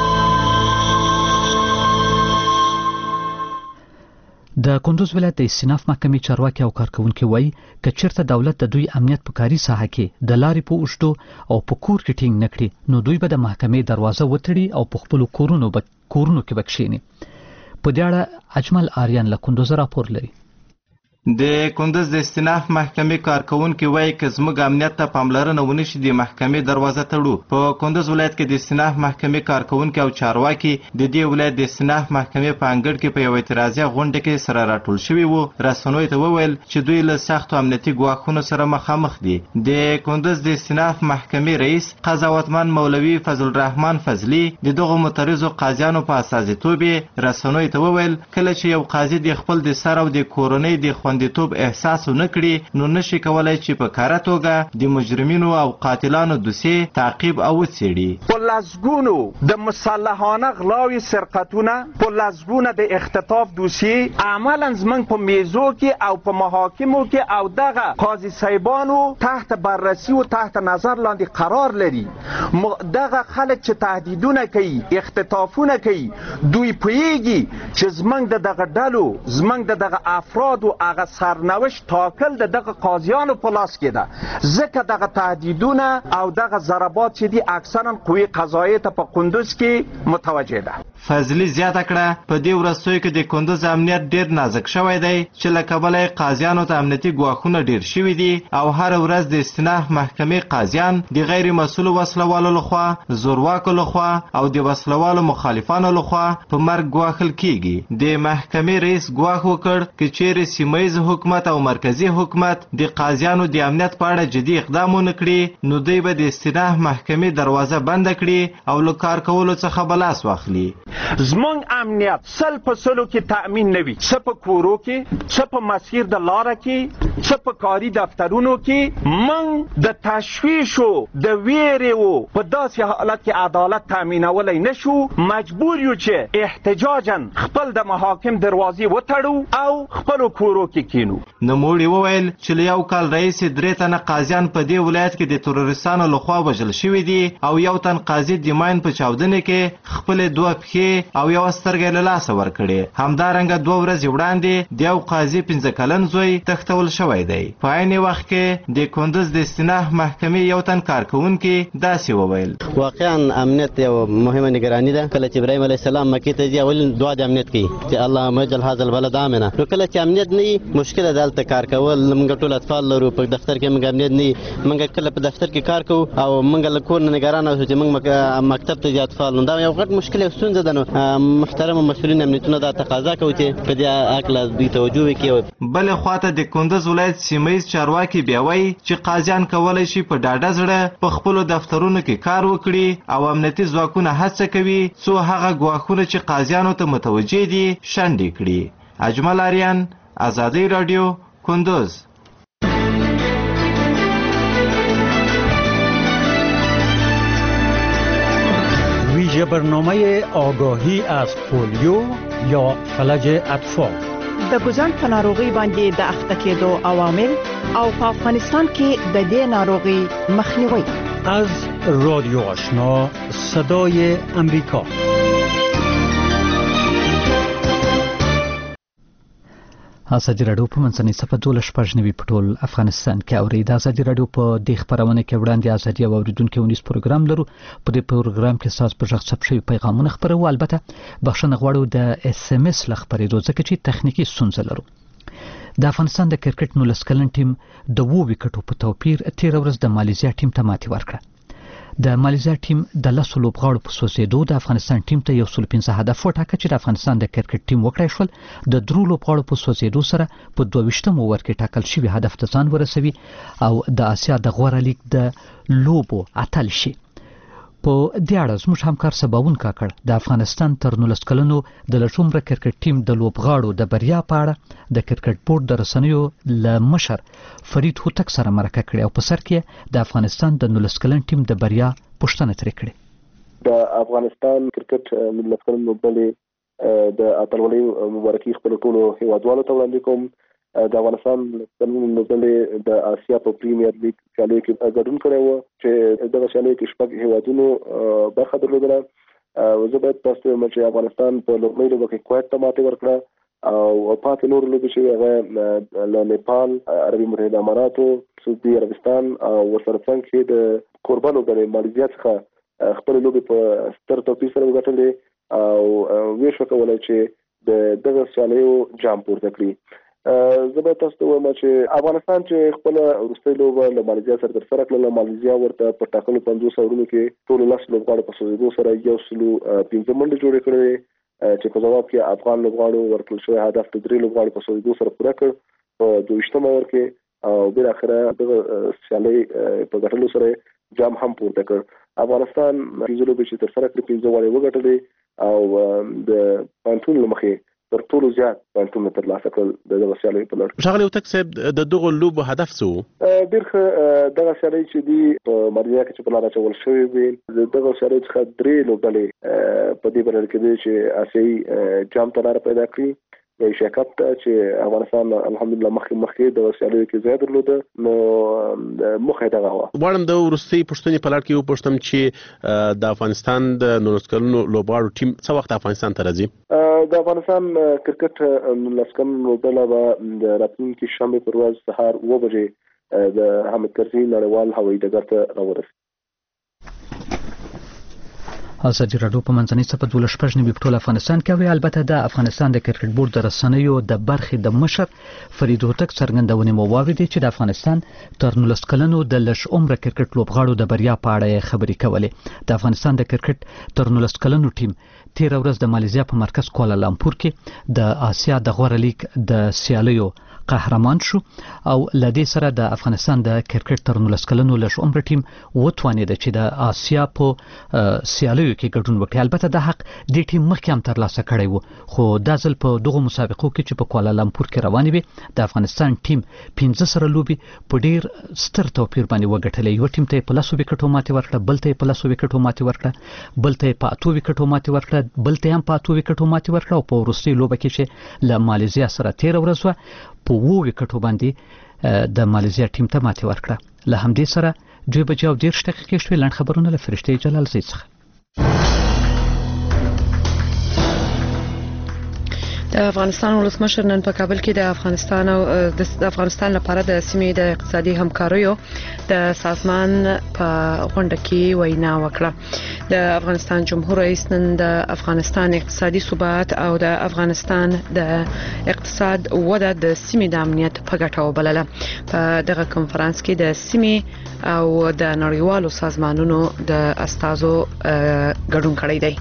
د کندوز ولایت د استیناف محکمې چارواکي او کارکونکو وایي که چیرته دولت د دوی امنیت په کاري ساحه کې د لارې په اوږدو او په کور کې ټینګ نه کړي نو دوی به د محکمې دروازه وتړي او په خپلو کورونو کې به کښېني. په دې اړه اجمل آریان له کندوز راپور لري. د کندوز د استیناف محکمې کارکونکي وایي که زموږ امنیت ته پاملرنه ونه شي د محکمې دروازه تړو. په کندوز ولایت کې د استیناف محکمې کارکونکي او چارواکي د دې ولایت د استیناف محکمې په انګړ کې په یوه اعتراضیه غونډه کې سره راټول شوي وو. رسنیو ته وویل چې دوی له سختو امنیتي ګواښونو سره مخامخ دي. د کندوز د استیناف محکمې رئیس قضاوتمن مولوي فضل الرحمن فضلي د دغو مترضو قاضیانو په استازیتوب رسنیو ته وویل کله چې یو قاضي د خپل د سر او د کورنۍ د خوندیتوب احساس ونه کړي نو نشي کولای چې په کاره توګه د مجرمینو او قاتلانو دوسیې تعقیب او وڅېړي. په لسګونو د مسلحانه غلاوې سرقتونه، په لسګونه د اختطاف دوسیې عملا زموږ په میزو کې او په محاکمو کې او دغه قاضي صاحبانو تحت بررسي او تحت نظر لاندې قرار لري. دغه خلک چې تهدیدونه کوي، اختطافونه کوي، دوی پوهیږي چې زموږ د دغه ډلو، زموږ د دغه افرادو هغه سرنوشت ټاکل د دغه قاضیانو په لاس کې ده. ځکه دغه تهدیدونه او دغه ضربات چې دي اکثرا قوې قضاییه ته په کندوز کې متوجه ده. فضلي زیاته کړه په دې وروستیو کې د کندوز امنیت ډیر نازک شوی دی چې له کبله قاضیانو ته امنیتي ګواښونه ډیر شوي دي او هر ورځ د استیناف محکمې قاضیان د غیر مسؤلو وسلوالو لخوا زورواکو لخوا او د وسلوالو مخالفانو لخوا په مرګ ګواښل کیږي د محکمې رئیس ګواښ وکړ چې چیرې سیمه ییز حکومت او مرکزی حکومت د قاضیانو د امنیت په اړه جدي اقدام ونه کړي نو دوی به د استیناف محکمې دروازه بنده کړي او له کار کولو څخه به لاس واخلي. زمونږ امنیت 100% کې تأمین نه وي، څه په کورو کې، څه په مسیر د لاره کې، څه په کاري دفترونو کې. موږ د تشویشو د ویرې په داسې حالت کې عدالت تأمینولی نشو، مجبور یو چې احتجاجا خپل د محاکم دروازې وتړو او خپلو کورو کې کینو. نوموړي وویل چې له یو کال راهیسې 3 تنه قاضیان په دې ولایت کې د تروریستانو لخوا وژل شوي دي او یو تن قاضي د ماین په چاودنې کې خپلې 2 پښې او یو سترګې له لاسه ورکړې. همدارنګه 2 ورځې وړاندې د یو قاضي 15 کلن زوی تښتول شوی دی. په عین وخت کې د کندوز د استیناف محکمې یو تن کارکوونکي داسې وویل: واقعا امنیت یو مهمه نگرانی ده. کله چې ابراهیم علیه السلام مکې ته ځي اول دعا د امنیت کوي چې اللهم اجعل هذا البلد امنا. نو کله چې امنیت نه وي مشکل ده دلته کار کول. موږ ټول اطفال لرو په دفتر کې، موږ امنیت نه موږ کله په دفتر کې کار کوو او موږ له کور نه نگران اوسو چې موږ مکتب ته ځي اطفال. نو دا یو غټ مشکل او ستونزه ده. نو محترم مسؤلین امنیتونه دا تقاضا کوي چې په دې اکله دوی توجه وکړي. بل خواته د کندوز ولایت سیمه ییز چارواکي بیا وایي چې قاضیان کولی شي په ډاډه زړه په خپلو دفترونو کې کار وکړي او امنیتي ځواکونه هڅه کوي څو هغه ګواښونه چې قاضیانو ته متوجه دي شنډې کړي. اجمل آریان، ازادي رادیو، کندوز. ویژه برنامه آگاهی از پولیو یا فلج اطفال د ګوزن په ناروغي باندې د اخته کېدو عوامل او په افغانستان کې د دې ناروغي مخنیوي. از رادیو آشنا صدای امریکا. ازادي رادیو په منځنۍ صفحه 12 په ټول افغانستان کې اوري. د ازادي رادیو په دې خبرونه کې وړاندې ازادي او اوریدونکو ونیس پروګرام لرو. په دې پروګرام کې تاسو په ځخ ثبت شوی پیغامونه خبرو، البته بخښنه غواړو د SMS لخبرېدو ځکه چې تخنیکی ستونزه لرو. د افغانستان د کرکټ 19 کلن ټیم د 2 وکټو په توپیر 13 ورځ د ماليزیا ټیم ته ماتې ورکړه. د ماليزیا ټیم د 10 لوبغاړو په سوسیدو د افغانستان ټیم ته 115 هدف وټاکه چې د افغانستان د کرکټ ټیم وکړای شول د 3 لوبغاړو په سوسیدو سره په 22م اوور کې ټاکل شوی هدف ته ځان ورسوي او د آسیا د غوړه لیګ د لوبو اتل شي. په دې اړه زموږ همکار سباون کاکړ د افغانستان تر 19 کلنو د لټومره کرکټ ټیم د لوبغاړو د بریا په اړه د کرکټ بورډ د رسنیو له مشر فرید هوتک سره مرکه کړې او په سر کې د افغانستان د 19 کلن ټیم د بریا پوښتنه ترې کړې. د افغانستان کرکټ 19 کلن لوبډلې د اتلولۍ مبارکي خپل ټولو هیوادوالو ته وړاندې کوم. د افغانستان لوبډلې د آسیا په پریمیر لیګ سیالیو کې ګډون کړی و چې دغه سیالیو کې شپږ هیوادونو برخه درلودله. زه باید تاسو ته وایم چې افغانستان په لومړۍ لوبه کې کویت ته ماتې ورکړه او پاتې نورو لوبې چې هغه له نیپال، عربي متحده اماراتو، سعودي عربستان او ورسره څنګ کې د کوربه لوبډلې ماليزیا څخه خپل لوبې په ستر توپیر سره وګټلې او ویش وکولای چې د دغه سیالیو جام پورته کړي. زه به تاسو ته وایم چې افغانستان چې خپل وروستۍ لوبه له ماليزیا سره ترسره کړله، ماليزیا ورته په ټاکلو 50 اورونو کې ټول 10 لوبغاړو په سوزیدو سره 115 منډې جوړې کړې چې په جواب کې افغان لوبغاړو ورکړل شوی هدف د 3 لوبغاړو په سوزیدو سره پوره کړ په 22م اوور کې او بل اخره د سیالۍ په ګټلو سره جام هم پورته کړ. افغانستان د لوبې چې ترسره کړې 15 وړې وګټلې او د پانتون لمخې تر ټولو زیات پوینټونه ترلاسه کړل د دغه سیالیو په لړ. ښاغلی هوتک صاحب د دغو لوبو هدف څه و؟ ډېر ښه. دغه سیالۍ چې دي په ماليزیا کې چې په لاره اچول شوې وې د دغه سیالیو څخه 3 لوبډلې په دې برخه کې دي چې آسیایي جام ته لاره پیدا کړي. د ایشیا کپ ته چې افغانستان الحمدلله مخکې د سیالیو کې ځای درلوده نو مخه دغه و. غواړم د وروستۍ پوښتنې په لړ کې وپوښتم چې د افغانستان د 19 کلنو لوبغاړو ټیم څه وخت افغانستان ته راځي؟ د افغانستان کرکټ 19 کلن لوبډله به د راتلونکي شنبې پر ورځ سهار 9 بجې د حامد کرزي نړیوال هوایي ډګر ته راورسي. ازادي راډیو په منځنۍ صفحه 12 په ټول افغانستان کې او البته د افغانستان د کرکټ بورډ د رسنیو د برخې د مشر فرید هوتک څرګندونې مو واوریدې چې د افغانستان تر 19 کلنو د لږ عمره کرکټ لوبغاړو د بریا په اړه خبرې کولې. د افغانستان د کرکټ تر 19 کلنو ټیم تیر ورځ د ماليزیا په مرکز کوالالامپور کې د آسیا د غوره لیگ د سیالیو قهرمان شو او لدې سره د افغانستان د کرکټ تر 19 کلنو لږ عمره ټیم وتوانید چې د آسیا په سیالیو کې ګډون وکړي. البته د حق د ټیم مخکې هم ترلاسه کړی وو خو د ځل په دغه مسابقو کې چې په کوالالامپور کې روانې وي د افغانستان ټیم 15 سره لوبي په ډیر ستر توپیر باندې وګټلې. یو ټیم ته په 10 وکټو ماتې ورکړه، بل ته په 10 وکټو ماتې ورکړه، بل ته په 8 وکټو ماتې ورکړه، بل ته هم په 8 وکټو ماتې ورکړه او په وروستۍ لوبه کې چې له ماليزیا سره تیر ورځ و په 2 وکټو باندې د ماليزیا ټیم ته ماتې ورکړه. له همدې سره 2:10 دقیقې شوې. لاند خبرونه له فرشته جلال زید څخه. د افغانستان ولسمشر نن په کابل کې د افغانستان لپاره د سیمې د اقتصادي همکاریو د سازمان په غونډه کې وینا وکړه. د افغانستان جمهور رئیس نن د افغانستان اقتصادي ثبات او د افغانستان د اقتصاد وده د سیمې د امنیت په ګټه وبلله. په دغه کنفرانس کې د سیمې او د نړیوالو سازمانونو د استازو ګډون کړی دی.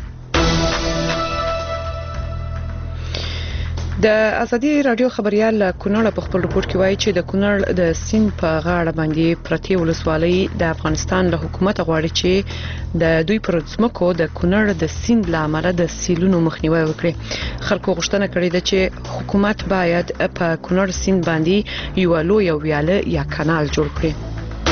د ازادي رادیو خبريال کونړ په خپل رپورت کې وایي چې د کونړ د سیند په غاړه باندې پرتی ولسوالۍ د افغانستان له حکومت غواړي چې د دوی پر ځمکو د کونړ د سیند لامل د سیلونو مخنیوي وکړي. خلکو غوښتنه کړې ده چې حکومت باید په کونړ سیند باندې یو لوی ویاله یا کانال جوړ کړي.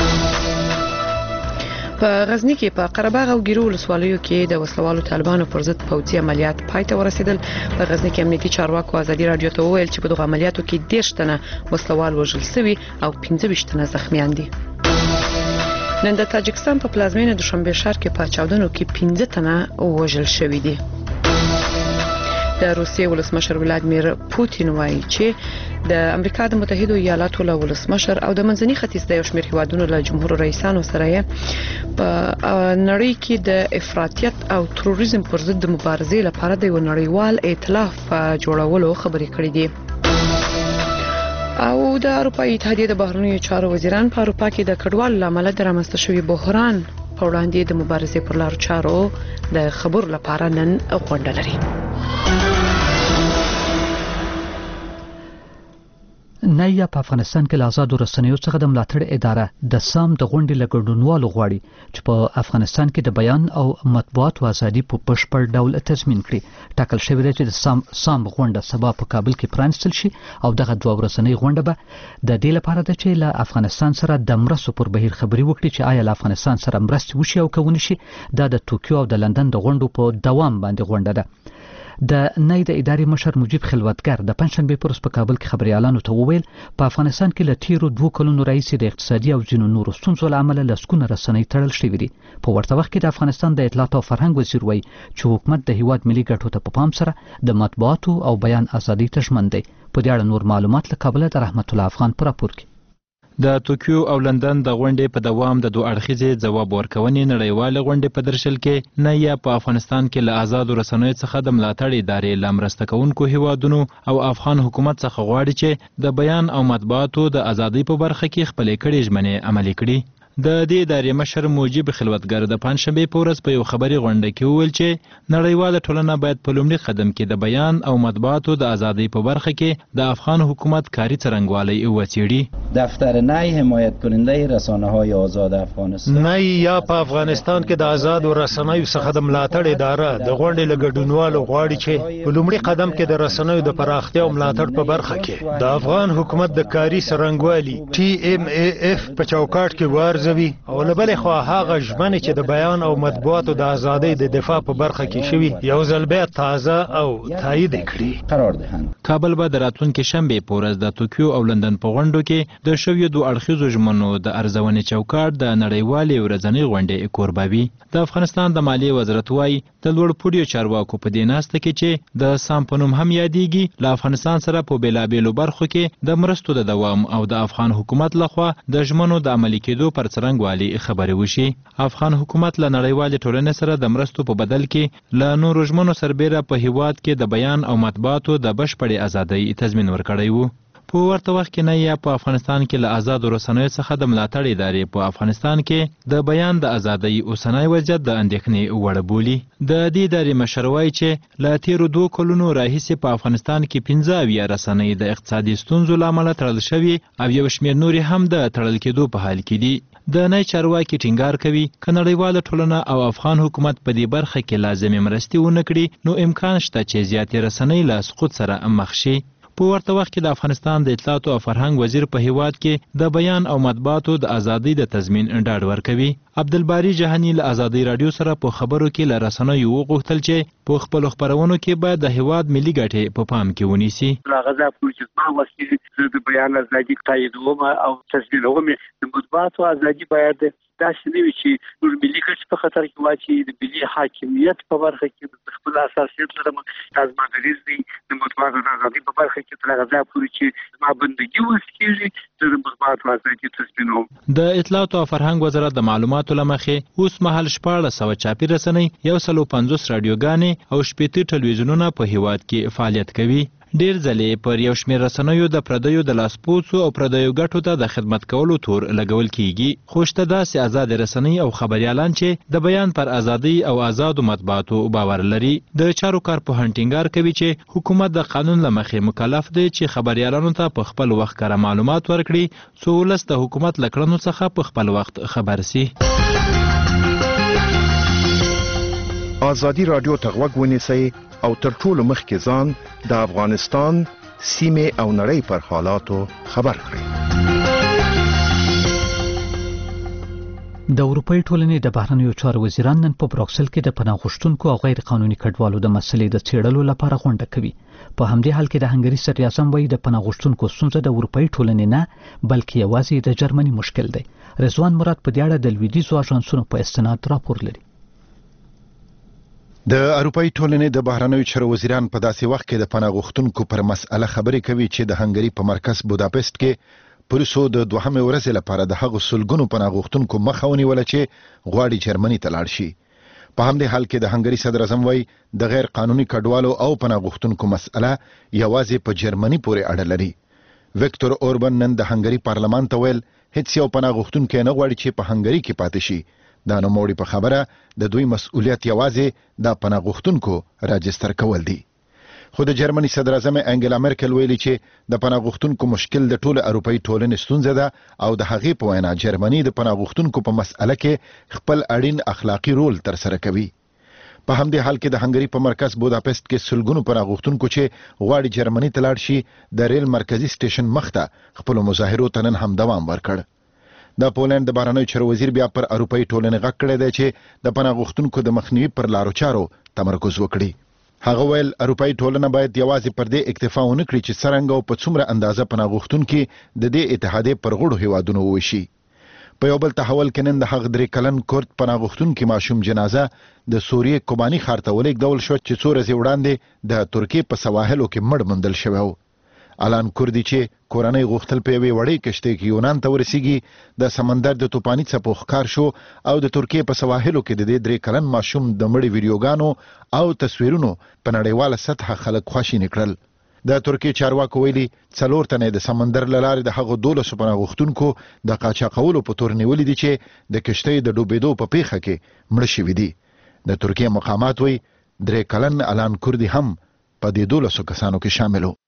په غزنی کې په قرهباغ او ګیرو ولسوالیو کې د وسلوالو طالبانو پر ضد پوځي عملیات پای ته ورسېدل. په غزنی کې امنیتي چارواکو ازادي رادیو ته وویل چې په دغه عملیاتو کې 10 تنه وسلوال وژل شوي او 15 تنه زخمیان دي. نن د تاجکستان په پلازمینه دوشنبه شهر کې په چاودنو کې 15 تنه وژل شوي دي. د روسیې ولسمشر ولادیمیر پوتین وایي چې د امریکا د متحده ایالاتو له ولسمشر او د منځني ختیځ د یو شمېر هیوادونو له جمهور رئیسانو سره په نړۍ کې د افراطیت او تروریزم پر ضد د مبارزې لپاره د یو نړیوال ائتلاف جوړولو خبرې کړې دي. او د اروپאי اتحادیې د بهرنیو چارو وزیران په اروپا کې د کډوالو لامل د رامنځته شوي بحران په وړاندې د مبارزې پر لارو چارو د خبرو لپاره نن غونډه لري. نیا په افغانستان کې آزاد رسنیو څخه د ملاتړ اداره د سام د غونډې لګډونوالو غواړي چې په افغانستان کې د بیان او مطبوعاتو ازادي په بشپړ ډول تضمین کړي. ټاکل شوی دی چې د سام غونډه سبا په کابل کې پرانستل شي او دغه 2 ورځنۍ غونډه به د دې لپاره ده چې له افغانستان سره د مرستو پر بهیر خبري وکړي چې آیا له افغانستان سره مرستې وشي او کوي شي. دا د ټوکیو او د لندن د غونډو په دوام باندې غونډه ده. د نای د ادارې مشر مجيب خلوتګر د پنځشنبه پر ورځ په کابل کې خبريالانو ته وویل په افغانستان کې له تیرو 2 کلونو راهیسې د اقتصادي او ځینو نورو ستونزو لامل لسکونه رسنۍ تړل شوې دي. په ورته وخت کې د افغانستان د اطلاعات او فرهنګ وزیر وایي چې حکومت د هیواد ملي ګټو ته په پام سره د مطبوعاتو او بیان ازادي ته ژمن دی. په دې اړه نور معلومات له کابل د رحمت الله افغان پر راپور کې. د ټوکیو او لندن د غونډې په دوام د 2 اړخیزې ځواب ورکونې نړیواله غونډې په درشل کې نه یا په افغانستان کې له آزاد رسنیو څخه د ملاتړ ادارې لامرسته کوونکو هیوادونو او افغان حکومت څخه غواړي چې د بیان او مطبوعاتو د ازادۍ په برخه کې خپلې کړې ژمنې عملي کړي. د دې ادارې مشر مجيب خلوتګر د پنځشنبه په ورځ په یو خبري غونډه کې وویل چې نړیواله ټولنه باید په لومړي قدم کې د بیان او مطبوعاتو د ازادۍ په برخه کې د افغان حکومت کاری څرنګوالی وڅېړي. دفتر نای حمایت کننده رسانه‌های آزاد افغانستان نای یا په افغانستان کې د آزاد رسنیو څخه د ملاتړ اداره د غونډې لګډونوالو غواړي چې په لومړي قدم کې د رسنیو د پراختیا او ملاتړ په برخه کې د افغان حکومت د کاری څرنګوالي TMAF په چوکاټ کې ورزوي او لبلې خو هغه ژمنې چې د بیان او مطبوعاتو د ازادۍ د دفاع په برخه کې شوي یو ځل بیا تازه او تایید کړي. قرار دهند کابل به د راتلونکي شنبه په ورځ د ټوکیو او لندن په غونډو کې د شویو 2 اړخیزو ژمنو د ارزونې چوکاټ د نړیوالې ورځنۍ غونډې کوربوي. د افغانستان د مالیې وزارت وايي د لوړ پوړیو چارواکو په دې ناسته کې چې د سام په نوم هم یادېږي له افغانستان سره په بیلابېلو برخو کې د مرستو د دوام او د افغان حکومت لخوا د ژمنو د عملي کېدو پر څرنګوالي خبرې وشي. افغان حکومت له نړیوالې ټولنې سره د مرستو په بدل کې له نورو ژمنو سربیره په هیواد کې د بیان او مطبوعاتو د بشپړې ازادۍ تضمین ورکړی و. په ورته وخت کې نه یا په افغانستان کې له آزادو رسنیو څخه د ملاتړ ادارې په افغانستان کې د بیان د ازادۍ اوسنی وضعیت د اندېښنې وړ بولي. د دې ادارې مشر وایي چې له تیرو 2 کلونو راهیسې په افغانستان کې 15 رسنۍ د اقتصادي ستونزو له امله تړل شوي او یو شمېر نورې هم د تړل کېدو په حال کې دي. د نای چارواکي ټینګار کوي که نړیواله ټولنه او افغان حکومت په دې برخه کې لازمې مرستې ونه کړي نو امکان شته چې زیاتې رسنۍ له سقوط سره مخ شي. په ورته وخت کې د افغانستان د اطلاعاتو او فرهنګ وزیر په هیواد کې د بیان او مطبوعاتو د ازادۍ د تضمین ډاډ ورکوي. عبدالباری جهانی له ازادۍ رادیو سره په خبرو کې له رسنیو وغوښتل چې په خپلو خپرونو کې باید د هیواد ملي ګټې په پام کې ونیسي. هغه چې ما وسیلې د بیان ازادي تاییدوم او تضمینوم د مطبوعاتو ازادي باید داسې نه وي چې نور ملي ګټې په خطر کې واچي. د ملي حاکمیت په برخه کې خپل اساسیت لرم سازماندریز دي د مطبوعاتو د ازادي په برخه کې تر هغه پورې چې ما بندګي وسکېږي د مطبوعاتو ازادي تضمینوم. د اطلاعاتو او فرهنګ وزارت د معلوماتو له مخې اوس مهال 1400 چاپي رسنۍ 150 رادیوګانې او 80 ټلویزیونونه په هیواد کې فعالیت کوي. ډیر ځلې پر یو شمېر رسنیو د پردیو د لاسپوڅو او پردیو ګټو ته د خدمت کولو تور لګول کیږي. خو شته داسې آزاد رسنۍ او خبریالان چې د بیان پر ازادۍ او آزادو مطبوعاتو باور لري. د چارو کارپوهان ټینګار کوي چې حکومت د قانون له مخې مکلف دی چې خبریالانو ته په خپل وخت کره معلومات ورکړي څو ولس د حکومت له کړنو څخه په خپل وخت خبر سي. آزادی رادیو ته غوږ ونیسئ او تر ټولو مخکې ځان د افغانستان سیمې او نړۍ پر حالاتو خبر کړئ. د اروپای ټولنې د بهرنیو چارو وزیران نن په بروکسل کې د پناه غوښتونکو او غیر قانوني کډوالو د مسلې د څېړلو لپاره غونډه کوي. په همدې حال کې د هنګري صدر اعظم وایي د پناه غوښتونکو ستونزه د اروپای ټولنې نه بلکې یوازې د جرمني مشکل دی. رضوان مراد په دې اړه د لویدیځو اژانسونو په استناد راپور لري. د اروپای ټولنې د بهرنیو چارو وزیران په داسې وخت کې د پناه غوښتونکو پر مسأله خبرې کوي چې د هنګري په مرکز بوداپست کې پولیسو د 2 ورځې لپاره د هغو سلګونو پناه غوښتونکو مخه ونیوله چې غواړي جرمني ته لاړ شي. په همدې حال کې د هنګري صدر اعظم وایي د غیر قانوني کډوالو او پناه غوښتونکو مسأله یوازې په جرمني پورې اړه لري. وکتور اوربن نن د هنګري پارلمان ته ویل هیڅ یو پناه غوښتونکی نه غواړي چې په هنګري کې پاتې شي. دا نوموړي په خبره د دوی مسؤلیت یوازې د پناه غوښتونکو راجستر کول دي. خو د جرمني صدر اعظم انګلا مرکل ویلي چې د پناه غوښتونکو مشکل د ټوله اروپאי ټولنې ستونزه ده او د هغې په وینا جرمني د پناه غوښتونکو په مسأله کې خپل اړین اخلاقی رول تر سره کوي. په همدې حال کې د هنګري په مرکز بوداپست کې سلګونو پناه غوښتونکو چې غواړي جرمني ته لاړ شي د ریل مرکزی سټیشن مخته خپل مظاهرو ته نن هم دوام ورکړ. د پولند د بهرنیو چارو وزیر بیا پر اروپאי ټولنې غږ کړی دی چې د پناه غوښتونکو د مخنیوي پر لارو چارو تمرکز وکړي. هغه ویل اروپאי ټولنه باید یوازې پر دې اکتفا ونه کړي چې څرنګه او په څومره اندازه پناه غوښتونکي د دې اتحادیې پر غړو هیوادونو وویشي. په یو بل تحول کې نن د هغه 3 کلن کورد پناه غوښتونکي ماشوم جنازه د سوریې کوباني ښار ته ولېږدول شو چې 4 ورځې وړاندې د ترکیې په سواحلو کې مړ موندل شوی و. الان کوردی چې کورنۍ غوښتل په یوې وړې کشتۍ کې یونان ته ورسیږي د سمندر د توپاني څپو ښکار شو او د ترکیې په سواحلو کې د دې 3 کلن ماشوم د مړي ویډیوګانو او تصویرونو په نړیواله سطح خلک خواشیني کړل. د ترکیې چارواکو ویلي 4 تنه د سمندر له لارې د هغو 12 پناه غوښتونکو د قاچاقولو په تور نیولي دي چې د کشتۍ د ډوبېدو په پیښه کې مړه شوي دي. د ترکیې مقامات وایي 3 کلن الان کوردی هم په دې 12 کسانو کې شامل وو.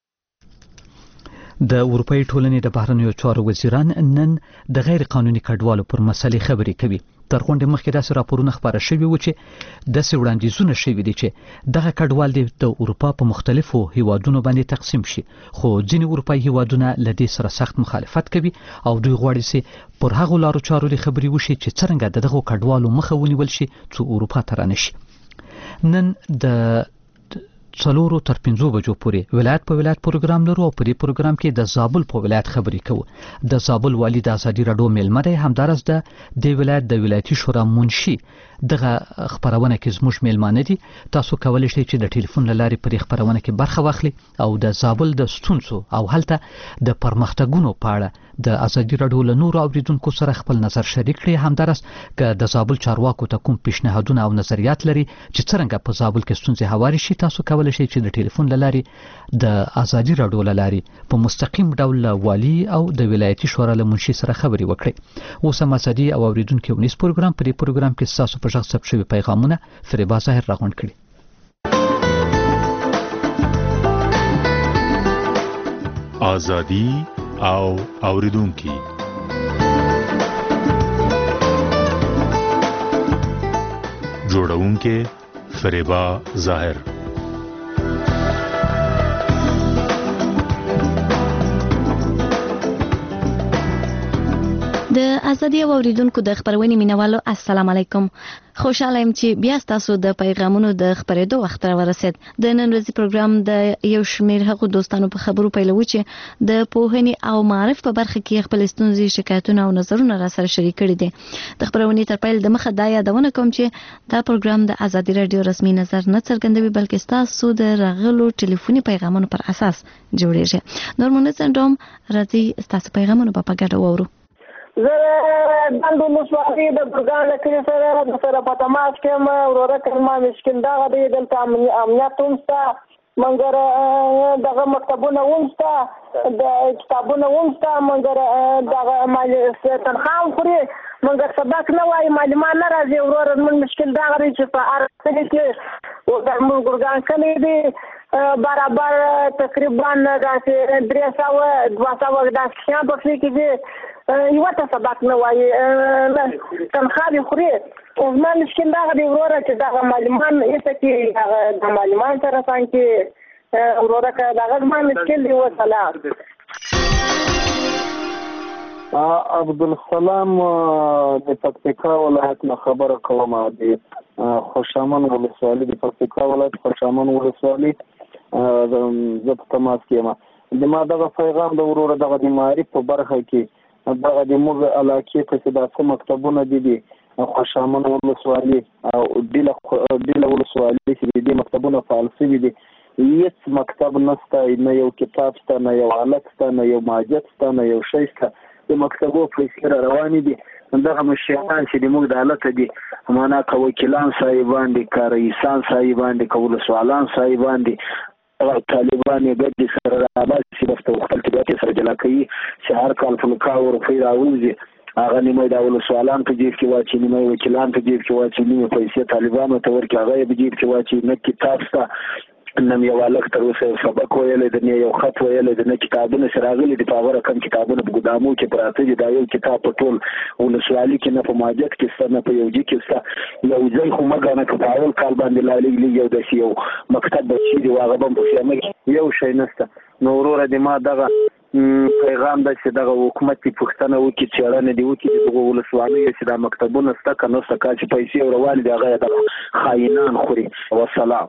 د اروپאי ټولنې د بهرنیو چارو وزیران نن د غیر قانوني کډوالو پر مسلې خبرې کوي. تر غونډې مخکې داسې راپورونه خپاره شوي وو چې داسې وړاندیزونه شوي دي چې دغه کډوال د اروپا په مختلفو هیوادونو باندې تقسیم شي. خو ځینې اروپایي هیوادونه له دې سره سخت مخالفت کوي او دوی غواړي چې پر هغو لارو چارو خبرې وشي چې څرنګه دغه کډوالو مخه ونیول شي څو اروپا ته رانشي. نن د 4 تر 5 بجو پورې ولایت په ولایت پروګرام لرو او په دې پروګرام کې د زابل په ولایت خبرې کوو. د زابل والی د ازادي راډیو میلمه دی، همدارس د ولایت د ولایتي شورا منشي دغه خبرونه کې زموږ میلمانه دي. تاسو کولی شئ چې د ټلیفون لارې په خبرونه کې برخه واخلئ او د زابل د ستونزو او هلته د پرمختګونو په اړه د ازادي راډیو له نورو اوریدونکو سره خپل نظر شریک کړئ. همدارس که د زابل چارواکو ته کوم پیشنهادونه او نظریات لري چې څرنګه په زابل کې ستونزې هواري شي، تاسو کولی شئ چې د ټلیفون لارې د ازادي راډیو لارې په مستقیم ډول والی او د ولایتي شورا له منشي سره خبرې وکړئ. اوس هم ازادي او اوریدونکو ونیس پروګرام په دې پروګرام کې تاسو په ژغ ثبت شوي پیغامونه فریبا ظاهر راغونډ کړي. ازادي او اوریدونکو جوړونکو فریبا ظاهر. د ازادي او اوریدونکو د خبرونې مینوالو السلام علیکم. خوشاله یم چې بیا تاسو د پیغامونو د خبرېدو وخت را ورسید. د نن ورځې پروګرام د یو شمېر هغو دوستانو په خبرو پیلوي چې د پوهنې او معرف په برخه کې خپل ستونزې، شکایتونه او نظرونه را سره شریک کړي دي. د خبرونې تر پیل د مخه دا یادونه کوم چې دا پروګرام د ازادي راډیو رسمي نظر نه څرګندوي، بلکې تاسو د راغلو ټلیفوني پیغامونو پر اساس جوړیږي. نورمونه څنډوم راځي تاسو پیغامونه په ګډه وورو. زه دندو مسواري د برګان لکه سره په تماس کې ما ورته کلمه مشکل دا غدي دلته امنیت ومستا منګر دغه مکتبونه ومستا د کتابونه ومستا منګر دغه مال تنخواه خوري منګر سبق نه وای معلومات نه راځي ورته من مشکل دا غدي چې په ارته کې او د برګان کلی دی برابر تقریبا داسې 300 داسې شیان پکې کې یو ته سبق نه وایي تنخواه خوري. زما مشکل دا غدي وروره چې دغه معلومان ایسه کې د معلومان سره څنګه کې وروره که دغه زما مشکل دی. وسلام. عبدالسلام د پکتیکا ولایت نه خبره کوم. د خوشامن ولسوالي د پکتیکا ولایت خوشامن ولسوالي زه په تماس کې یم. د ما دغه پیغام د وروره دغه د معرف په برخه کې دغه د موږ علاقې ته چې داسې مکتبونه دي خوشامن ولسوالي او ډیله ولسوالي چې دي مکتبونه فعال شوي دي. هیڅ مکتب نشته، نه یو کتاب شته، نه یو هلک شته، نه یو ماجد شته، نه یو شی شته. د مکتبو پیسې روانې دي. دغه مشران چې موږ د حالت دي معنا که وکیلان صاحبان دي، که رئیسان صاحبان دي، که ولسوالان صاحبان دي، طالبان یې ګډې سره راباسي دفتر وختل کې سره جلا کوي چې هر کال فلکاو روپۍ راوځي. هغه نیمه د ولسوالان په جیب کې واچي، نیمه وکیلان په جیب کې واچي، نیمه پیسې طالبانو ته ورکړي، هغه یې په جیب کې واچي. نه کتاب شته، نه یو هلک تر اوسه یو سبق ویلی دی، نه یو خط ویلی دی، نه کتابونه چې راغلي دي. په هغه رقم کتابونه په ګدامو کې پراته دي. دا یو کتاب په ټول ولسوالي کې نه په ماجد کې شته، نه په یوجي کې شته. یو ځای خو مه ګڼه که په اول کال باندې لالېږلي یو داسې یو مکتب بچي دي، هغه به هم په سیمه کې یو شی نشته. نو وروره د ما دغه پیغام ده چې دغه حکومت دې پوښتنه وکړي، څېړنه دې وکړي د دغو ولسوالیو چې دا مکتبونه شته که نشته، کله چې پیسې روانې دي هغه یې دغه خاینان خوري. وسلام.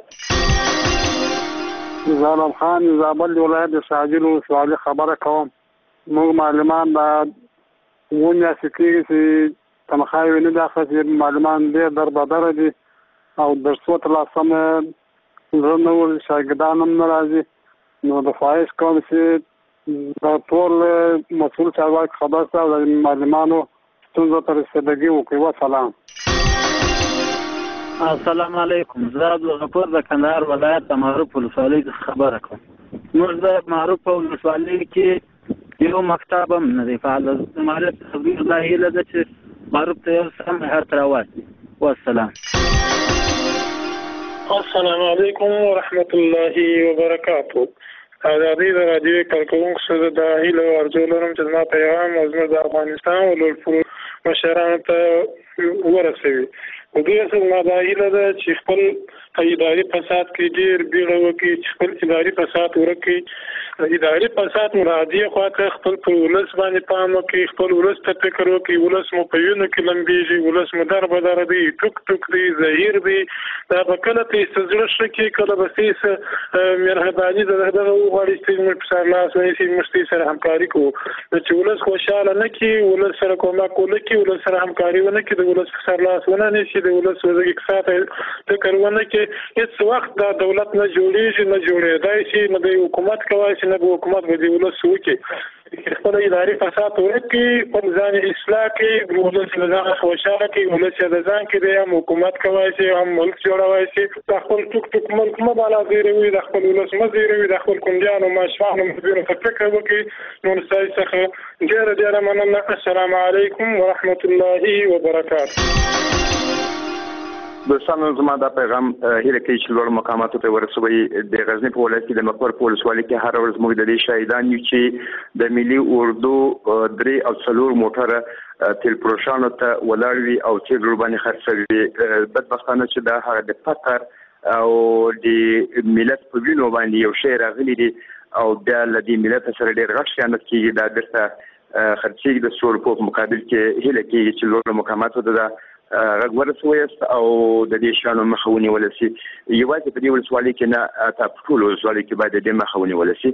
زالم خان زابل ولایت د ساجل ولسوالي خبره کوم. موږ معلمان د ونیا سکیږي چې تنخواه یې نه ده اخیستې. معلمان ډېر دربدره دي او درسو ترلاسه زړه نه ول شاګردان هم نه راځي. نو د خواهش کوم چې د ټول مسؤل چارواکي خبر ته او د معلمانو ستونزو ته رسېدګي وکړي. وسلام. السلام علیکم. زه عبدالغفور د کندهار ولایت د معروف ولسوالۍ څخه خبره کوم. موږ د معروف ولسوالۍ کې یو مکتب هم نه دی فعال. زموږ تقدیر دا هیله ده چې معروف ته یو سم هرت راوړي. والسلام. السلام علیکم ورحمت الله وبرکاته. ازادي د راډیو کارکونکو سره د هیله او ارزو لرم چې زما پیغام زموږ د افغانستان ولولپور مشرانو ته ورسوي. او دوی سره ما دا هیله ده چې خپل اداري فساد کې ډیر بیړه وکړي چې خپل اداري فساد ورکړي. اداري فساد مرادیه خواته خپل پر ولس باندې پام وکړي، خپل ولس ته فکر وکړي. ولس مو په وینو کې لمبېږي، ولس مو در بدر دی، ټوک ټوک دی، زهیر دی. دا به کله ته استزړه شکي، کله به سیس مهرباني دغه وغواړي چې موږ په سر لاس ونیسي، موږ سره همکاري کوو. چې ولس خوشاله نه کړي، ولس سره کومک ونه کړي، ولس سره همکاري ونه کړي، د ولس په سر لاس ونه نیسي، د ولس وضعي اقتصاد فکر ونه کړي، هیڅ وخت دا دولت نه جوړېږي، نه جوړېدای شي، نه د حکومت کولی شي، نه به حکومت به د ولس وکړي. خپل اداري فساد ورکړي، خپل ځان اصلاح کړي، ولس له ځانه خوشحاله کړي، ولس د ځان کې دی، هم حکومت کولی شي، هم ملک جوړولی شي. د خپل ټوک ټوک ملک مه بالا زیروي، د خپل ولس مه زیروي، د خپل کونډیانو ماشومانو مزدورو ته فکر وکړي. نو ستاسو څخه ډېره مننه. السلام علیکم ورحمة الله وبرکاته. دوستانو زما دا پیغام هیله کوي چې لوړ مقاماتو ته ورسوي. د غزنی په ولایت کې د مقبر په ولسوالۍ کې هر ورځ موږ د دې شاهدان یو چې د ملي اردو 3 او 4 موټر تیل پروشانو ته ولاړ وي او چې ور باندې خرڅوي. بدبختانه چې دا هغه د فقر او د ملت په وینو باندې یو شی راغلی دی او بیا له دې ملت سره ډېر غټ خیانت کېږي. دا درته خرڅېږي د 100 روپو په مقابل کې. هیله کوي چې لوړ مقاماتو ته غږ ورسویست او د دې شیانو مخه ونیول شي. یوازې په دې ولسوالۍ کې نه، تا په ټولو ولسوالیو کې باید د دې مخه ونیول شي.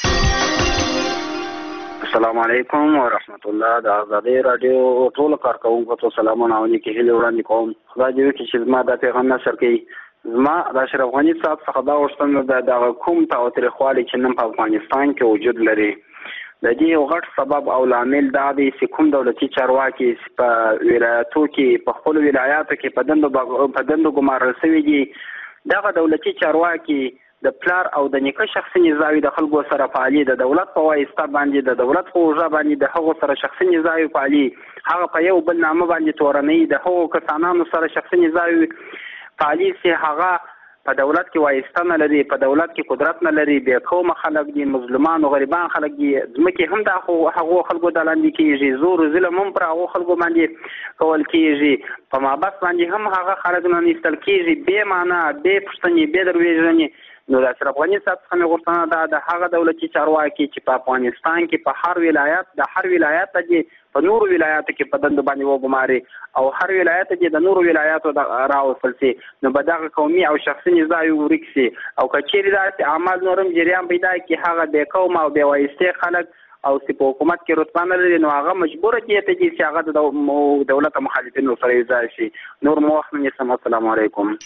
السلام علیکم ورحمت الله. د آزادۍ راډیو ټولو کارکوونکو ته سلامونه او نیکې هیلې وړاندې کوم. خدای دې وکړي چې زما دا پیغام نشر کړي. زما د اشرف غني صاحب څخه دا غوښتنه ده، دغه کوم تاوتریخوالی چې نن په افغانستان کې وجود لري، د دې یو غټ سبب او لامل دا دی چې کوم دولتي چارواکي په ولایتو کې، په خپلو ولایاتو کې په دندو ګمارل شوي دي. دغه دولتي چارواکي د پلار او د نیکه شخصي نزاوي د خلکو سره پالي، د دولت په واسطه باندې، د دولت په اوږه باندې د هغو سره شخصي نزاوي پالي، هغه په یو بل نامه باندې تورنوي، د هغو کسانانو سره شخصي نزاوي پالي چې هغه په دولت کې وایسته نه لري، په دولت کې قدرت نه لري، بې قومه خلک دي، مظلومان او غریبان خلک دي. ځمکې هم د هغو خلکو د لاندې کېږي، زور و ظلم هم پر هغو خلکو باندې کول کېږي، په مابس باندې هم هغه خلک نه نیستل کېږي، بې معنا، بې پوښتنې، بې دروېژنې. نو د اشرف غني صاحب څخه مې غوښتنه ده د هغه دولتي چارواکي چې په افغانستان کې په هر ولایت، د هر ولایت ته په نورو ولایاتو کې په دندو باندې وګماري او هر ولایت کې د نورو ولایاتو راوستل شي، نو به دغه قومي او شخصي نزاعي ورک شي. او که چیرې داسې اعمال نورم جریان پیدا کړي، هغه بې قومه او بې وایستې خلک او چې په حکومت کې رتبه نه لري، نو هغه مجبوره کېږي چې هغه د دولت مخالفینو سره یوځای شي. نور مو وخت نه نیسم. السلام علیکم.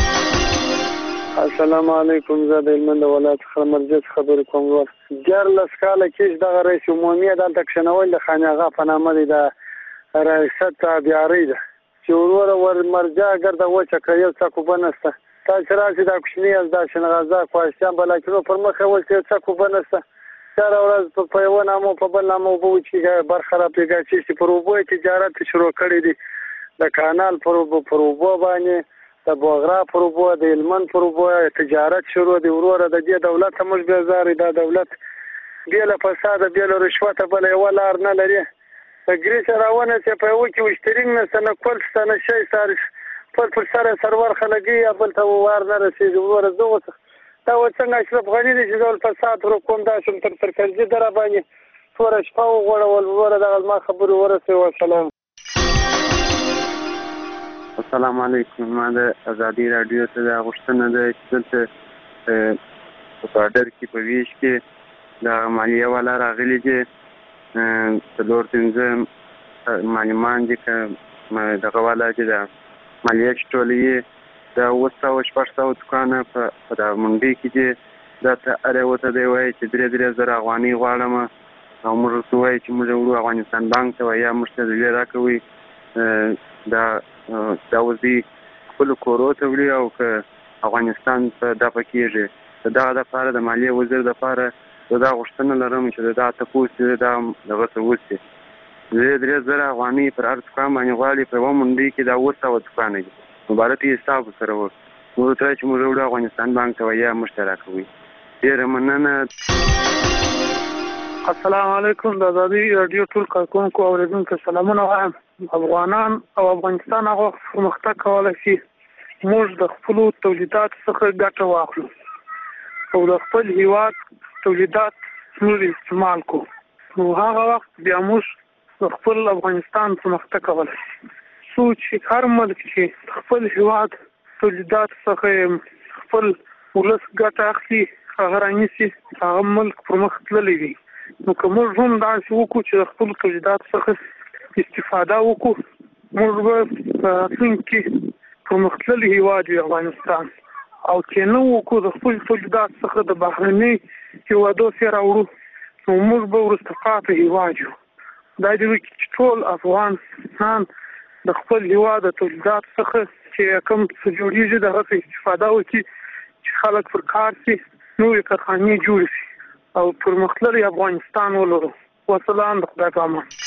السلام علیکم. زه د هلمند ولایت څخه مرجع خبرې کوم. دیارلس کاله کېږي دغه رئیس عمومي دلته کښېنول د خاني آغا په نامه دی، د ریاست تابعیاري ده چې وروره ور مرجع ګرده وچه که یو څه کوبه نشته. تاسې راشي دا کوچني از دا شنغازه کوهستان بلاکینو پر مخ یې ول چې یو څه کوبه نشته. هره ورځ په یوه نامه په بل نامه اوبه وچېږي، برخرابېږي چې پر اوبو یې تجارت شروع کړی دی، د کانال پر اوبو باندې، د بوغرا پر اوبو، د هلمند پر اوبو تجارت شروع دی. وروره د دې دولت ته موږ بیزار، دا دولت بې له فساده، بې له رشوته بله یوه لار نه لري. د ګریسه راونه چې په یوه کې وشترینګ نشته، نه کول شته، نه شی سار پر سره سرور خلګي یا بل ته وار نه رسېږي. وروره زه اوس دا اوس څنګه اشرف غني دی چې ډول فساد ورکوم، دا شم تر کرزي دره باندې توره شپه وغوړول. وروره دغه زما خبرې ورسوي. وسلام. السلام علیکم. ما د آزادۍ راډیو ته دا غوښتنه ده چې دلته په بارډر کې په ویش کې د مالیه والا راغلي دي، 4-5 معلمان دي که دغه والا چې د مالیه چې ټولوي دا 700-800 دوکانه په دا منډۍ کې دي. دا ته هر یوه ته دی وایي چې 3,000 افغانۍ غواړم او موږ ورته وایي چې موږ وړو افغانستان بانک ته، یا موږ ته ډېر راکوي. دا اوس دوی خپلو کورو ته وړي او که افغانستان په دفع کېږي. د دغه دپاره د مالیې وزیر دپاره زه دا غوښتنه لرم چې د دغه تپوس چې دا دغه ته وشي. 3,000 افغانۍ پر هر دوکان باندې غواړي، په یوه منډۍ کې دا 700 دوکانه دي. مبارک یې حساب ورسره وکړو. موږ ورته وایو چې موږ وړو افغانستان بانک ته، یا موږ ته راکوي. ډېره مننه. السلام علیکم. د آزادۍ راډیو ټول کارکوونکو او اورېدونکو سلامونه وایم. افغانان او افغانستان هغه پرمختګ کولی شي موږ د خپل تولیدات څخه ګټه واخلو او د خپل هیواد تولیدات موږ استعمال کوو، نو هغه وخت بیا موږ خپل افغانستان پرمختګ کولی شي. څو چې هر ملک چې خپل هیواد تولیدات څخه خپل ولس ګټه اخلي هغه رانیسي، هغه ملک پرمخ تللی وي. نو که موږ هم داسې وکړو چې د خپل تولیدات څخه استفاده وکړو، موږ به په راتلونکي کې پرمختللی هیواد وي افغانستان. او چې نه وکړو د خپل تولیدات څخه د بهرني هیوادو سره راوړو، نو موږ به وروسته پاتې هیواد یو. دا دې وي چې ټول افغانستان د خپل هیواد د تولیدات څخه چې کوم څه جوړېږي د هغه استفاده وکړي، چې خلک پر کار شي، نوې کارخانې جوړې شي او پرمختللی افغانستان ولرو. وسلام، د خدای په امان.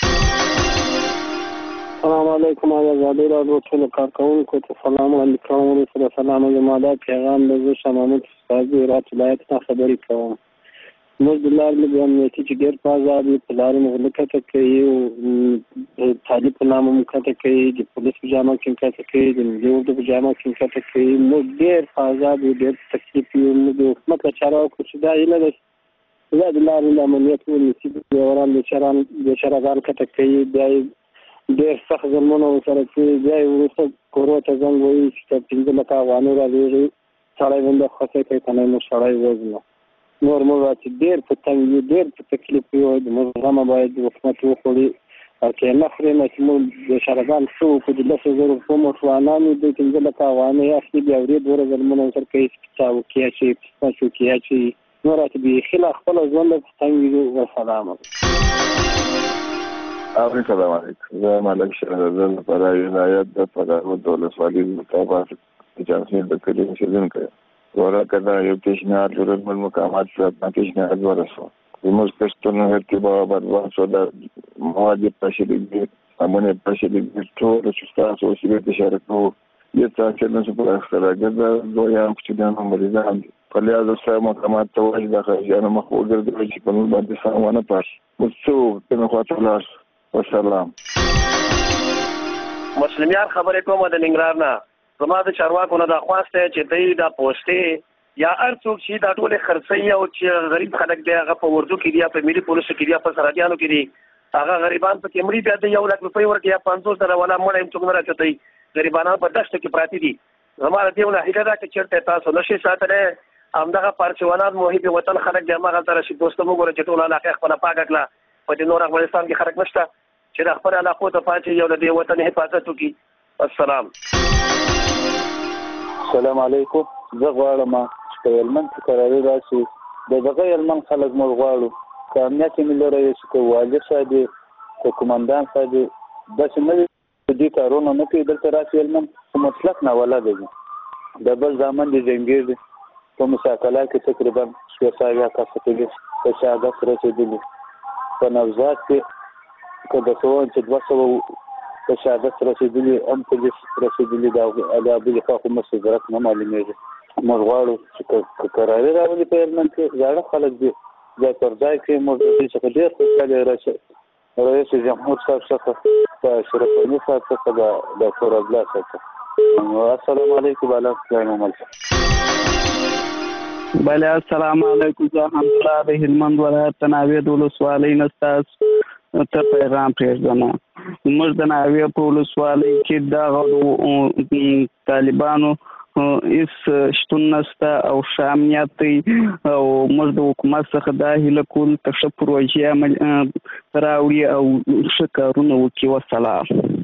السلام علیکم. آزادی راډیو ټول کارکونکو ته سلام علیکم. سره سلام زموږ پیغام د زه محمود استاد هرات ولایت څخه خبرې کوم. موږ د لارې د امنیتي چې ډېر په ازادي په لارې موږ کته کوي او طالب په نامه موږ کته کوي، د پولیس په جامه کې کته کوي، د ملي اردو په جامه کې کته کوي. موږ ډېر په ازادي ډېر تکلیف یو. موږ د حکومت له چاره وکړو چې دا هیله ده چې د لارې د امنیت ونیسي، د وران د چراغان کته کوي، بیا ډېر سخت ظلمونه ورسره کوي، بیا یې وروسته کورو ته زنګ وایي چې تر 15 لکه افغانۍ رالیږي، سړی باندې خوښۍ کوي، که نه موږ سړی وژنو. نور موږ چې ډېر په تنګ یو، ډېر په تکلیف یو، د موږ غمه باید حکومت وخوري. او که نه خوري نه چې موږ د شرګان څه وکړو، د 10,000 روپو موټروانان د 15 لکه افغانۍ اخلي، بیا ورې دوره ظلمونه ورسره کوي، چاوکي اچوي، چوکي اچوي، نور راته بیخي لا خپله ژوند په تنګ یو. وسلام. السلام علیکم. زه ملک شهزاده د فراه ولایت د فراه د ولسوالۍ مطابق جانسین د کلي اوسېدونکی یم. ورکه دا یو پیشنهاد لرل مقامات سره پیشنهاد ورسوه. زموږ کښتونه ارتباع بدوان شو، د مواد پاشلېږي، سامانې پاشلېږي، ټول چې ستاسو وسیلې ته اشاره کوو. یو څه چې نه شو پر اختراګر د دویان کوچنیانو مریضان دي. په لحاظ سره مقامات ته وایي د خارجیانو مخ وګرځوي چې په موږ باندې سامان نه پاشي. موږ څه کومه خواته ولاړ. وسلام. مسلمان خبرې کوم د ننګرهار نه. زما د چارواکو نه دا خواسته چې دوی دا پوسټې یا هر څوک چې دا ټولې خرڅوي او چې غریب خلک دی هغه په اردو کې دی یا په ملي پولیسو کې دی یا په سرحدیانو کې دی، هغه غریبان په کې مړي بیا د 1 لک روپۍ ورکړي یا 500 ولا مړی هم څوک نه راکوي، غریبانان په دښته کې پراته دي. زما د دې نه هیله ده چې چېرته تاسو نشئ ساتلی، همدغه پارچوانان محب وطن خلک دی هماغلته راشي. دوستو موږ ګوره چې ټول علاقې خپله پاکه کړه، په دې نور افغانستان کې خلک نشته چې د خپل علاقو ته پاتې یو د دې وطن حفاظت وکړي. السلام. السلام علیکم. زه غواړم چې په هلمند کې قراري راشي، د دغه هلمند خلک موږ غواړو که امنیت یې ملي رئیس، که والي صاحب دی، که قمندان صاحب دی، داسې نه وي چې دې کارونه نه کوي دلته راشي هلمند، په مطلق ناولده دي. د بل زامن د جنګیر دی، په مساکله کې تقریبا 200 کسه په شهادت رسېدلي، په نوزاد کې که د څه چې 200 په شهادت رسېدلي، هم پولیس رسېدلي، د بلې خوا خو مو درک نه معلومېږي. موږ غواړو چې قراري راولي په هلمند کې، زاړه خلک دي، ځای پر ځای کې موږ د دې څخه ډېر خوشحاله رئیس جمهور صاحب څخه، په اشرف غني صاحب څخه، د ډاکټر عبدالله صاحب څخه. السلام علیکم. علیکم السلام. بله السلام علیکم. زه همدلله د هلمند ولایت د ناوې د ولسوالۍ نه ستاسو ته پیغام پرېږدم. موږ د ناوې په ولسوالۍ کې دغه طالبانو هیڅ شتون نشته او ښه امنیت دی، او موږ د حکومت څخه دا هیله کوو ته ښه پروژې راوړي او ښه کارونه وکړي. وسلام.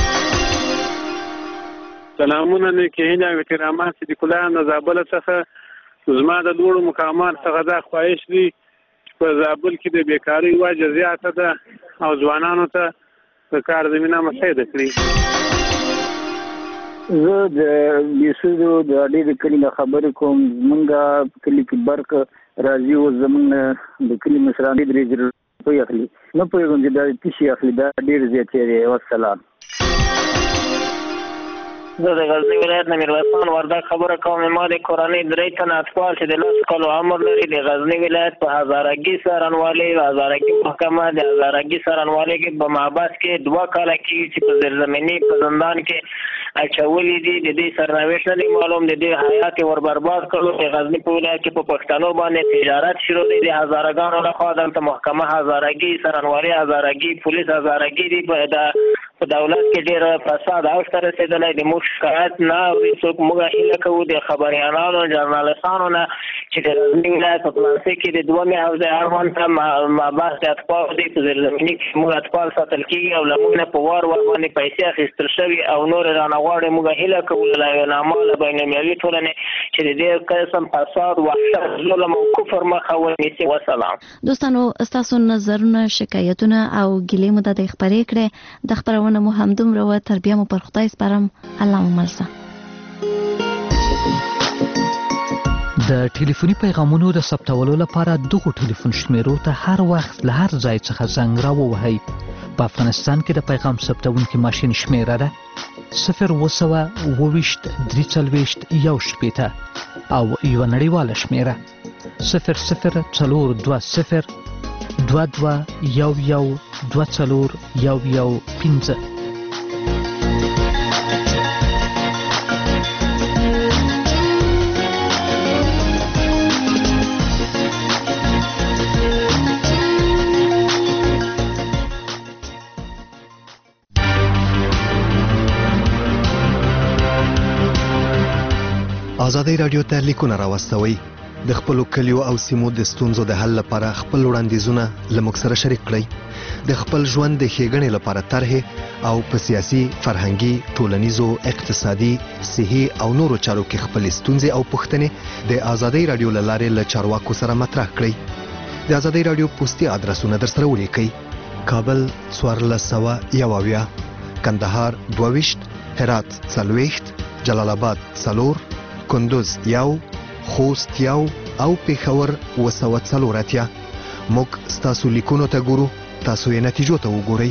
سلامونه نیکې هیلې او احترامات صدیق الله د زابل څخه. زما د لوړو مقامات څخه دا خواهش دی چې په زابل کې د بیکارۍ وجه زیاته ده او ځوانانو ته د کار زمینه مساعده کړي. زه د بیسودو د اډې د کلي نه خبرې کوم. زمونږ په کلي کې برق راځي او زمونږ د کلي مشران 3 روپۍ اخلي، نه پوهېږم چې دا څه شي اخلي، دا ډېر زیاتې دی. والسلام. زه د غزني ولایت نه میرویس خان وردګ خبره کوم. ما د کورنۍ 3 تنه اطفال چې د 10 کالو عمر لري د غزني ولایت په هزارګي سرنوالي هزارګي محکمه د هزارګي سرنوالي کې په محبس کې 2 کاله کې چې په زیرزمینی په زندان کې اچولې دي. د دې سرنوشت نه معلوم، د دې حیات ور برباد کړو. د غزنی په ولایت کې په پښتنو باندې تجارت شروع دي. د هزارګانو لخوا دلته محکمه هزارګي، سرنوالي هزارګي، پولیس هزارګي دي. په دولت کې ډېر فساد اوج ته رسېدلی دی. موږ شکایت نه اوري څوک. موږ هیله کوو د خبریالانو جرنالستانو نه چې د غزني ولایت په پلانسي کې د دومې حوزې اړوند ته مابحث د اطفال دی. په زیرزمیني کې موږ اطفال ساتل کېږي او له موږ نه په وار باندې پیسې اخیستل شوي او نور رانه غواړي. موږ هیله کوو له نامه له بینالمللي ټولنې چې د دې قسم فساد، وحشت، ظلم او کفر مخه ونیسي. وسلام. دوستانو ستاسو نظرونه، شکایتونه او ګیلې مو د خبرې کړې. د خبرونه مو هم دومره و. تر بیا مو پر خدای سپارم. الله مو ملسه. د ټلیفوني پیغامونو د ثبتولو لپاره دغه ټلیفون شمیرو ته هر وخت له هر ځای څخه زنګ راووهئ. په افغانستان کې د پیغام ثبتونکي ماشین شمیره ده 020 340 1 او یو نړیواله شمیره 0040 22 11 24 11 15. ازادي رادیو ته لیکونه راوستوي. د خپل کلیو او سیمو د ستونزو د حل لپاره خپل وړاندیزونه لمک سره شریک کړئ. د خپل ژوند د ښېګڼې لپاره طرحې او په سیاسي، فرهنګي، ټولنیزو، اقتصادي، صحي او نورو چارو کې خپل ستونزې او پوښتنې د ازادي رادیو له لارې له چارواکو سره مطرح کړئ. د ازادي رادیو پوسټي ادرسونه درسره ولیکئ: کابل 1401، کندهار 22، هرات 40، جلال آباد 4، کندوز 1، خوست 1 او پېښور 240. موږ ستاسو لیکونو ته ګورو، تاسو یې نتیجو ته وګورئ.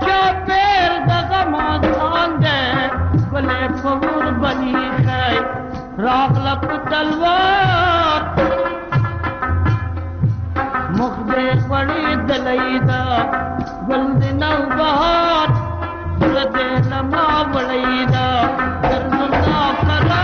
چاپیر دغه ماتان ده ګلې په ور بلی خای راغله په تلوار مخ دې پړې دلیدا ګل دې نو بهار زړه دې لما وړیدا درځنا فرا